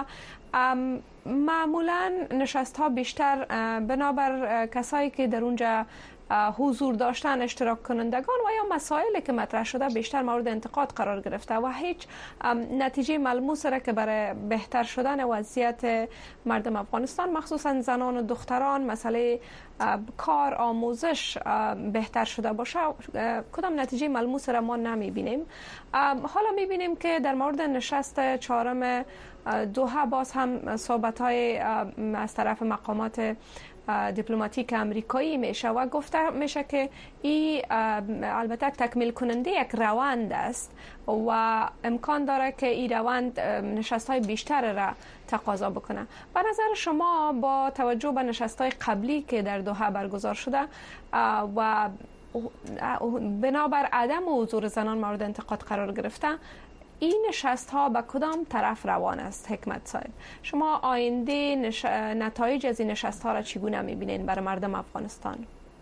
معمولاً نشست‌ها بیشتر بنابر کسایی که در اونجا حضور داشتن، اشتراک کنندگان و یا مسائلی که مطرح شده بیشتر مورد انتقاد قرار گرفته و هیچ نتیجه ملموس را که برای بهتر شدن وضعیت مردم افغانستان مخصوصا زنان و دختران، مسئله کار، آموزش بهتر شده باشه، کدام نتیجه ملموس را ما نمیبینیم. حالا میبینیم که در مورد نشست چهارم دوحه باز هم صحبت‌های از طرف مقامات دیپلماتیک امریکایی میشه و گفته میشه که این البته تکمیل کننده یک روند است و امکان داره که این روند نشست‌های بیشتر را تقاضا بکنه. به نظر شما با توجه به نشست‌های قبلی که در دوحه برگزار شده و بنابر عدم حضور زنان مورد انتقاد قرار گرفته، این نشست ها به کدام طرف روان است حکمت صاحب؟ شما آینده نتایج از این نشست ها را چگونه میبینید برای مردم افغانستان؟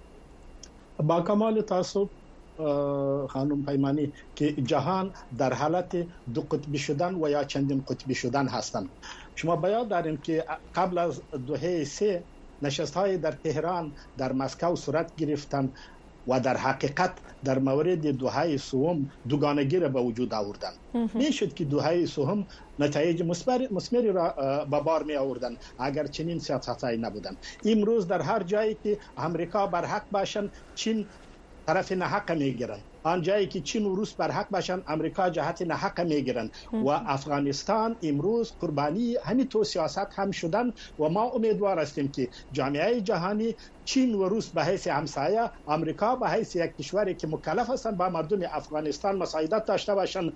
با کمال تاسف خانم پیمانی که جهان در حالت دو قطبی شدن و یا چندین قطبی شدن هستند. شما بیان داریم که قبل از دوحه 3 نشست های در تهران، در مسکو صورت گرفتند و در حقیقت در مورد دوحه سوم دوگانگی را به وجود آوردند. میشد که دوحه سوم نتایج مثمری را به بار می آوردند اگر چنین سیاستایی نبودند. امروز در هر جایی که امریکا بر حق باشند، چین طرف ناحق میگیرند. آن جایی که چین و روس بر حق باشند، امریکا جهت ناحق میگیرند و افغانستان امروز قربانی همین تو سیاست هم شدن و ما امیدوار هستیم که جامعه جهانی چین و روس به حیث همسایه، امریکا به حیث یک کشوری که مکلف هستند با مردم افغانستان مساعدت داشته باشند.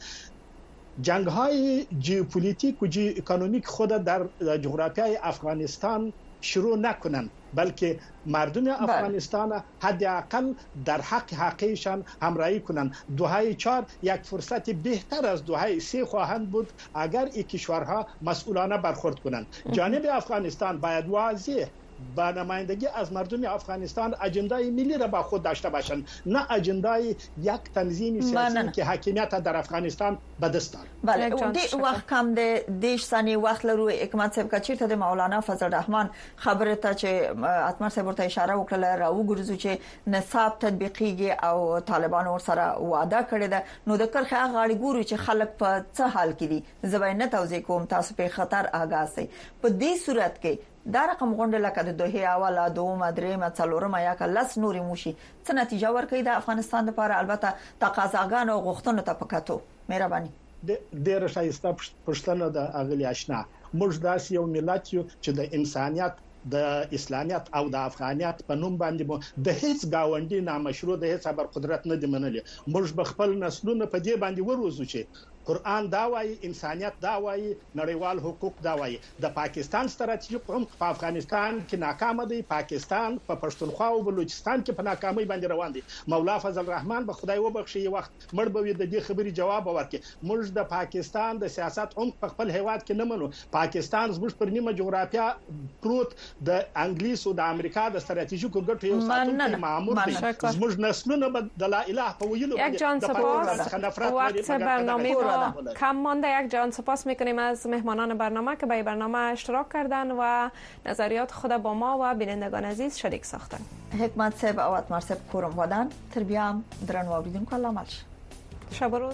جنگ‌های ژئوپلیتیک و ژئواکونومیک خود در جغرافیای افغانستان شروع نکنند، بلکه مردم افغانستان حداقل در حقیقیشان همراهی کنند. دوحه 4 یک فرصت بهتر از دوحه 3 خواهند بود اگر این کشورها مسئولانه برخورد کنند. جانب افغانستان باید واضح با نمایندگی از مردم افغانستان اجندای ملی را با خود داشته باشند، نه اجندای یک تنظیم سیاسی که حاکمیت در افغانستان به دست دارد. بله، دې وخت کم د دیش ثاني وخت لرو حکمت صاحب کچیرته د مولانا فضل الرحمن خبره ته چې اتمر صاحب ورته اشاره وکړه راو ګرځو چې نصاب تطبیقیږي او طالبان ور سره وعده کړی ده، نو د کرخه غاړي ګورو چې خلک په څه حال کې دي. زباینه توضیح کوم، تاسو په خطر آگاه سئ. په دې صورت کې دا رقم غونډه لکه د دوه اوله دوه درېمه څلورمه یا کلس نوري موشي څه نتیجه ورکړي د افغانستان لپاره؟ البته تقاضاګانو او غوښتنو ته پکاتو. مهرباني. ډېر شایسته پښتنه د اغلی آشنا. موږ داس یو ملت یو چې د انسانيت، د اسلامیت او د افغانیت په نوم باندې د هیڅ گاونډي نامشروع د هیڅ خبر قدرت نه دی منلي. موږ به خپل نسلونه په دې باندې وروزو چې قرآن دا وایي، انسانیت دا وایي، نړیوال حقوق دا وایي. د پاکستان ستراتیژیک عمق په افغانستان کې ناکام دی. پاکستان په پښتونخوا او بلوچستان کې په ناکامۍ باندې روان دی. مولا فضل الرحمن به خدای وبخښي یو وخت مړ به د دې خبرې جواب ورکړي. موږ د پاکستان د سیاست عمق په خپل هیواد کې نه منو. پاکستان زموږ پر نیمه جغرافیا پروت د انګلیس او د امریکا د ستراتیژیکو ګټو یو ساتونکی مامور دی. زموږ نسلونه به د لا اله په ویلو یک جان سپاس. وقت برنامه ما کم مانده یک جان سپاس میکنیم از مهمانان برنامه که به برنامه اشتراک کردن و نظریات خود با ما و بینندگان عزیز شریک ساختن. حکمت صاحب او اتمر صاحب کورم ودان تربیام درنو اوریدونکو الله مل شب و روز.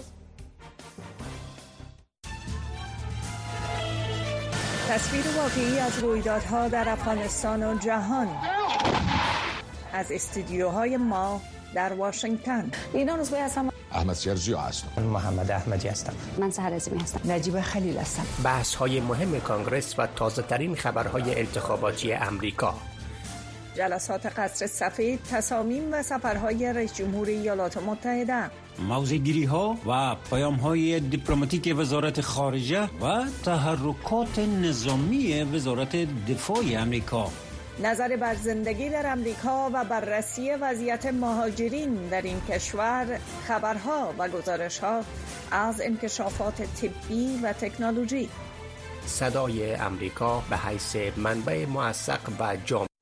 تصویر واقعی از رویدادها در افغانستان و جهان از استودیوهای ما در واشنگتن. اینا روزبه هستم. احمد سیرجیو هستم. محمد احمدی هستم. من سحر عظیمی هستم. نجیب خلیل هستم. بحث‌های مهم کانگرس و تازه‌ترین خبرهای انتخاباتی امریکا. جلسات قصر سفید، تصامیم و سفرهای رئیس جمهور ایالات متحده. موضع‌گیری‌ها و پیام‌های دیپلماتیک وزارت خارجه و تحرکات نظامی وزارت دفاع امریکا. نظر بر زندگی در امریکا و بررسی وضعیت مهاجرین در این کشور، خبرها و گزارش‌ها از انکشافات طبی و تکنولوژی. صدای امریکا به حیث منبع موثق و جامع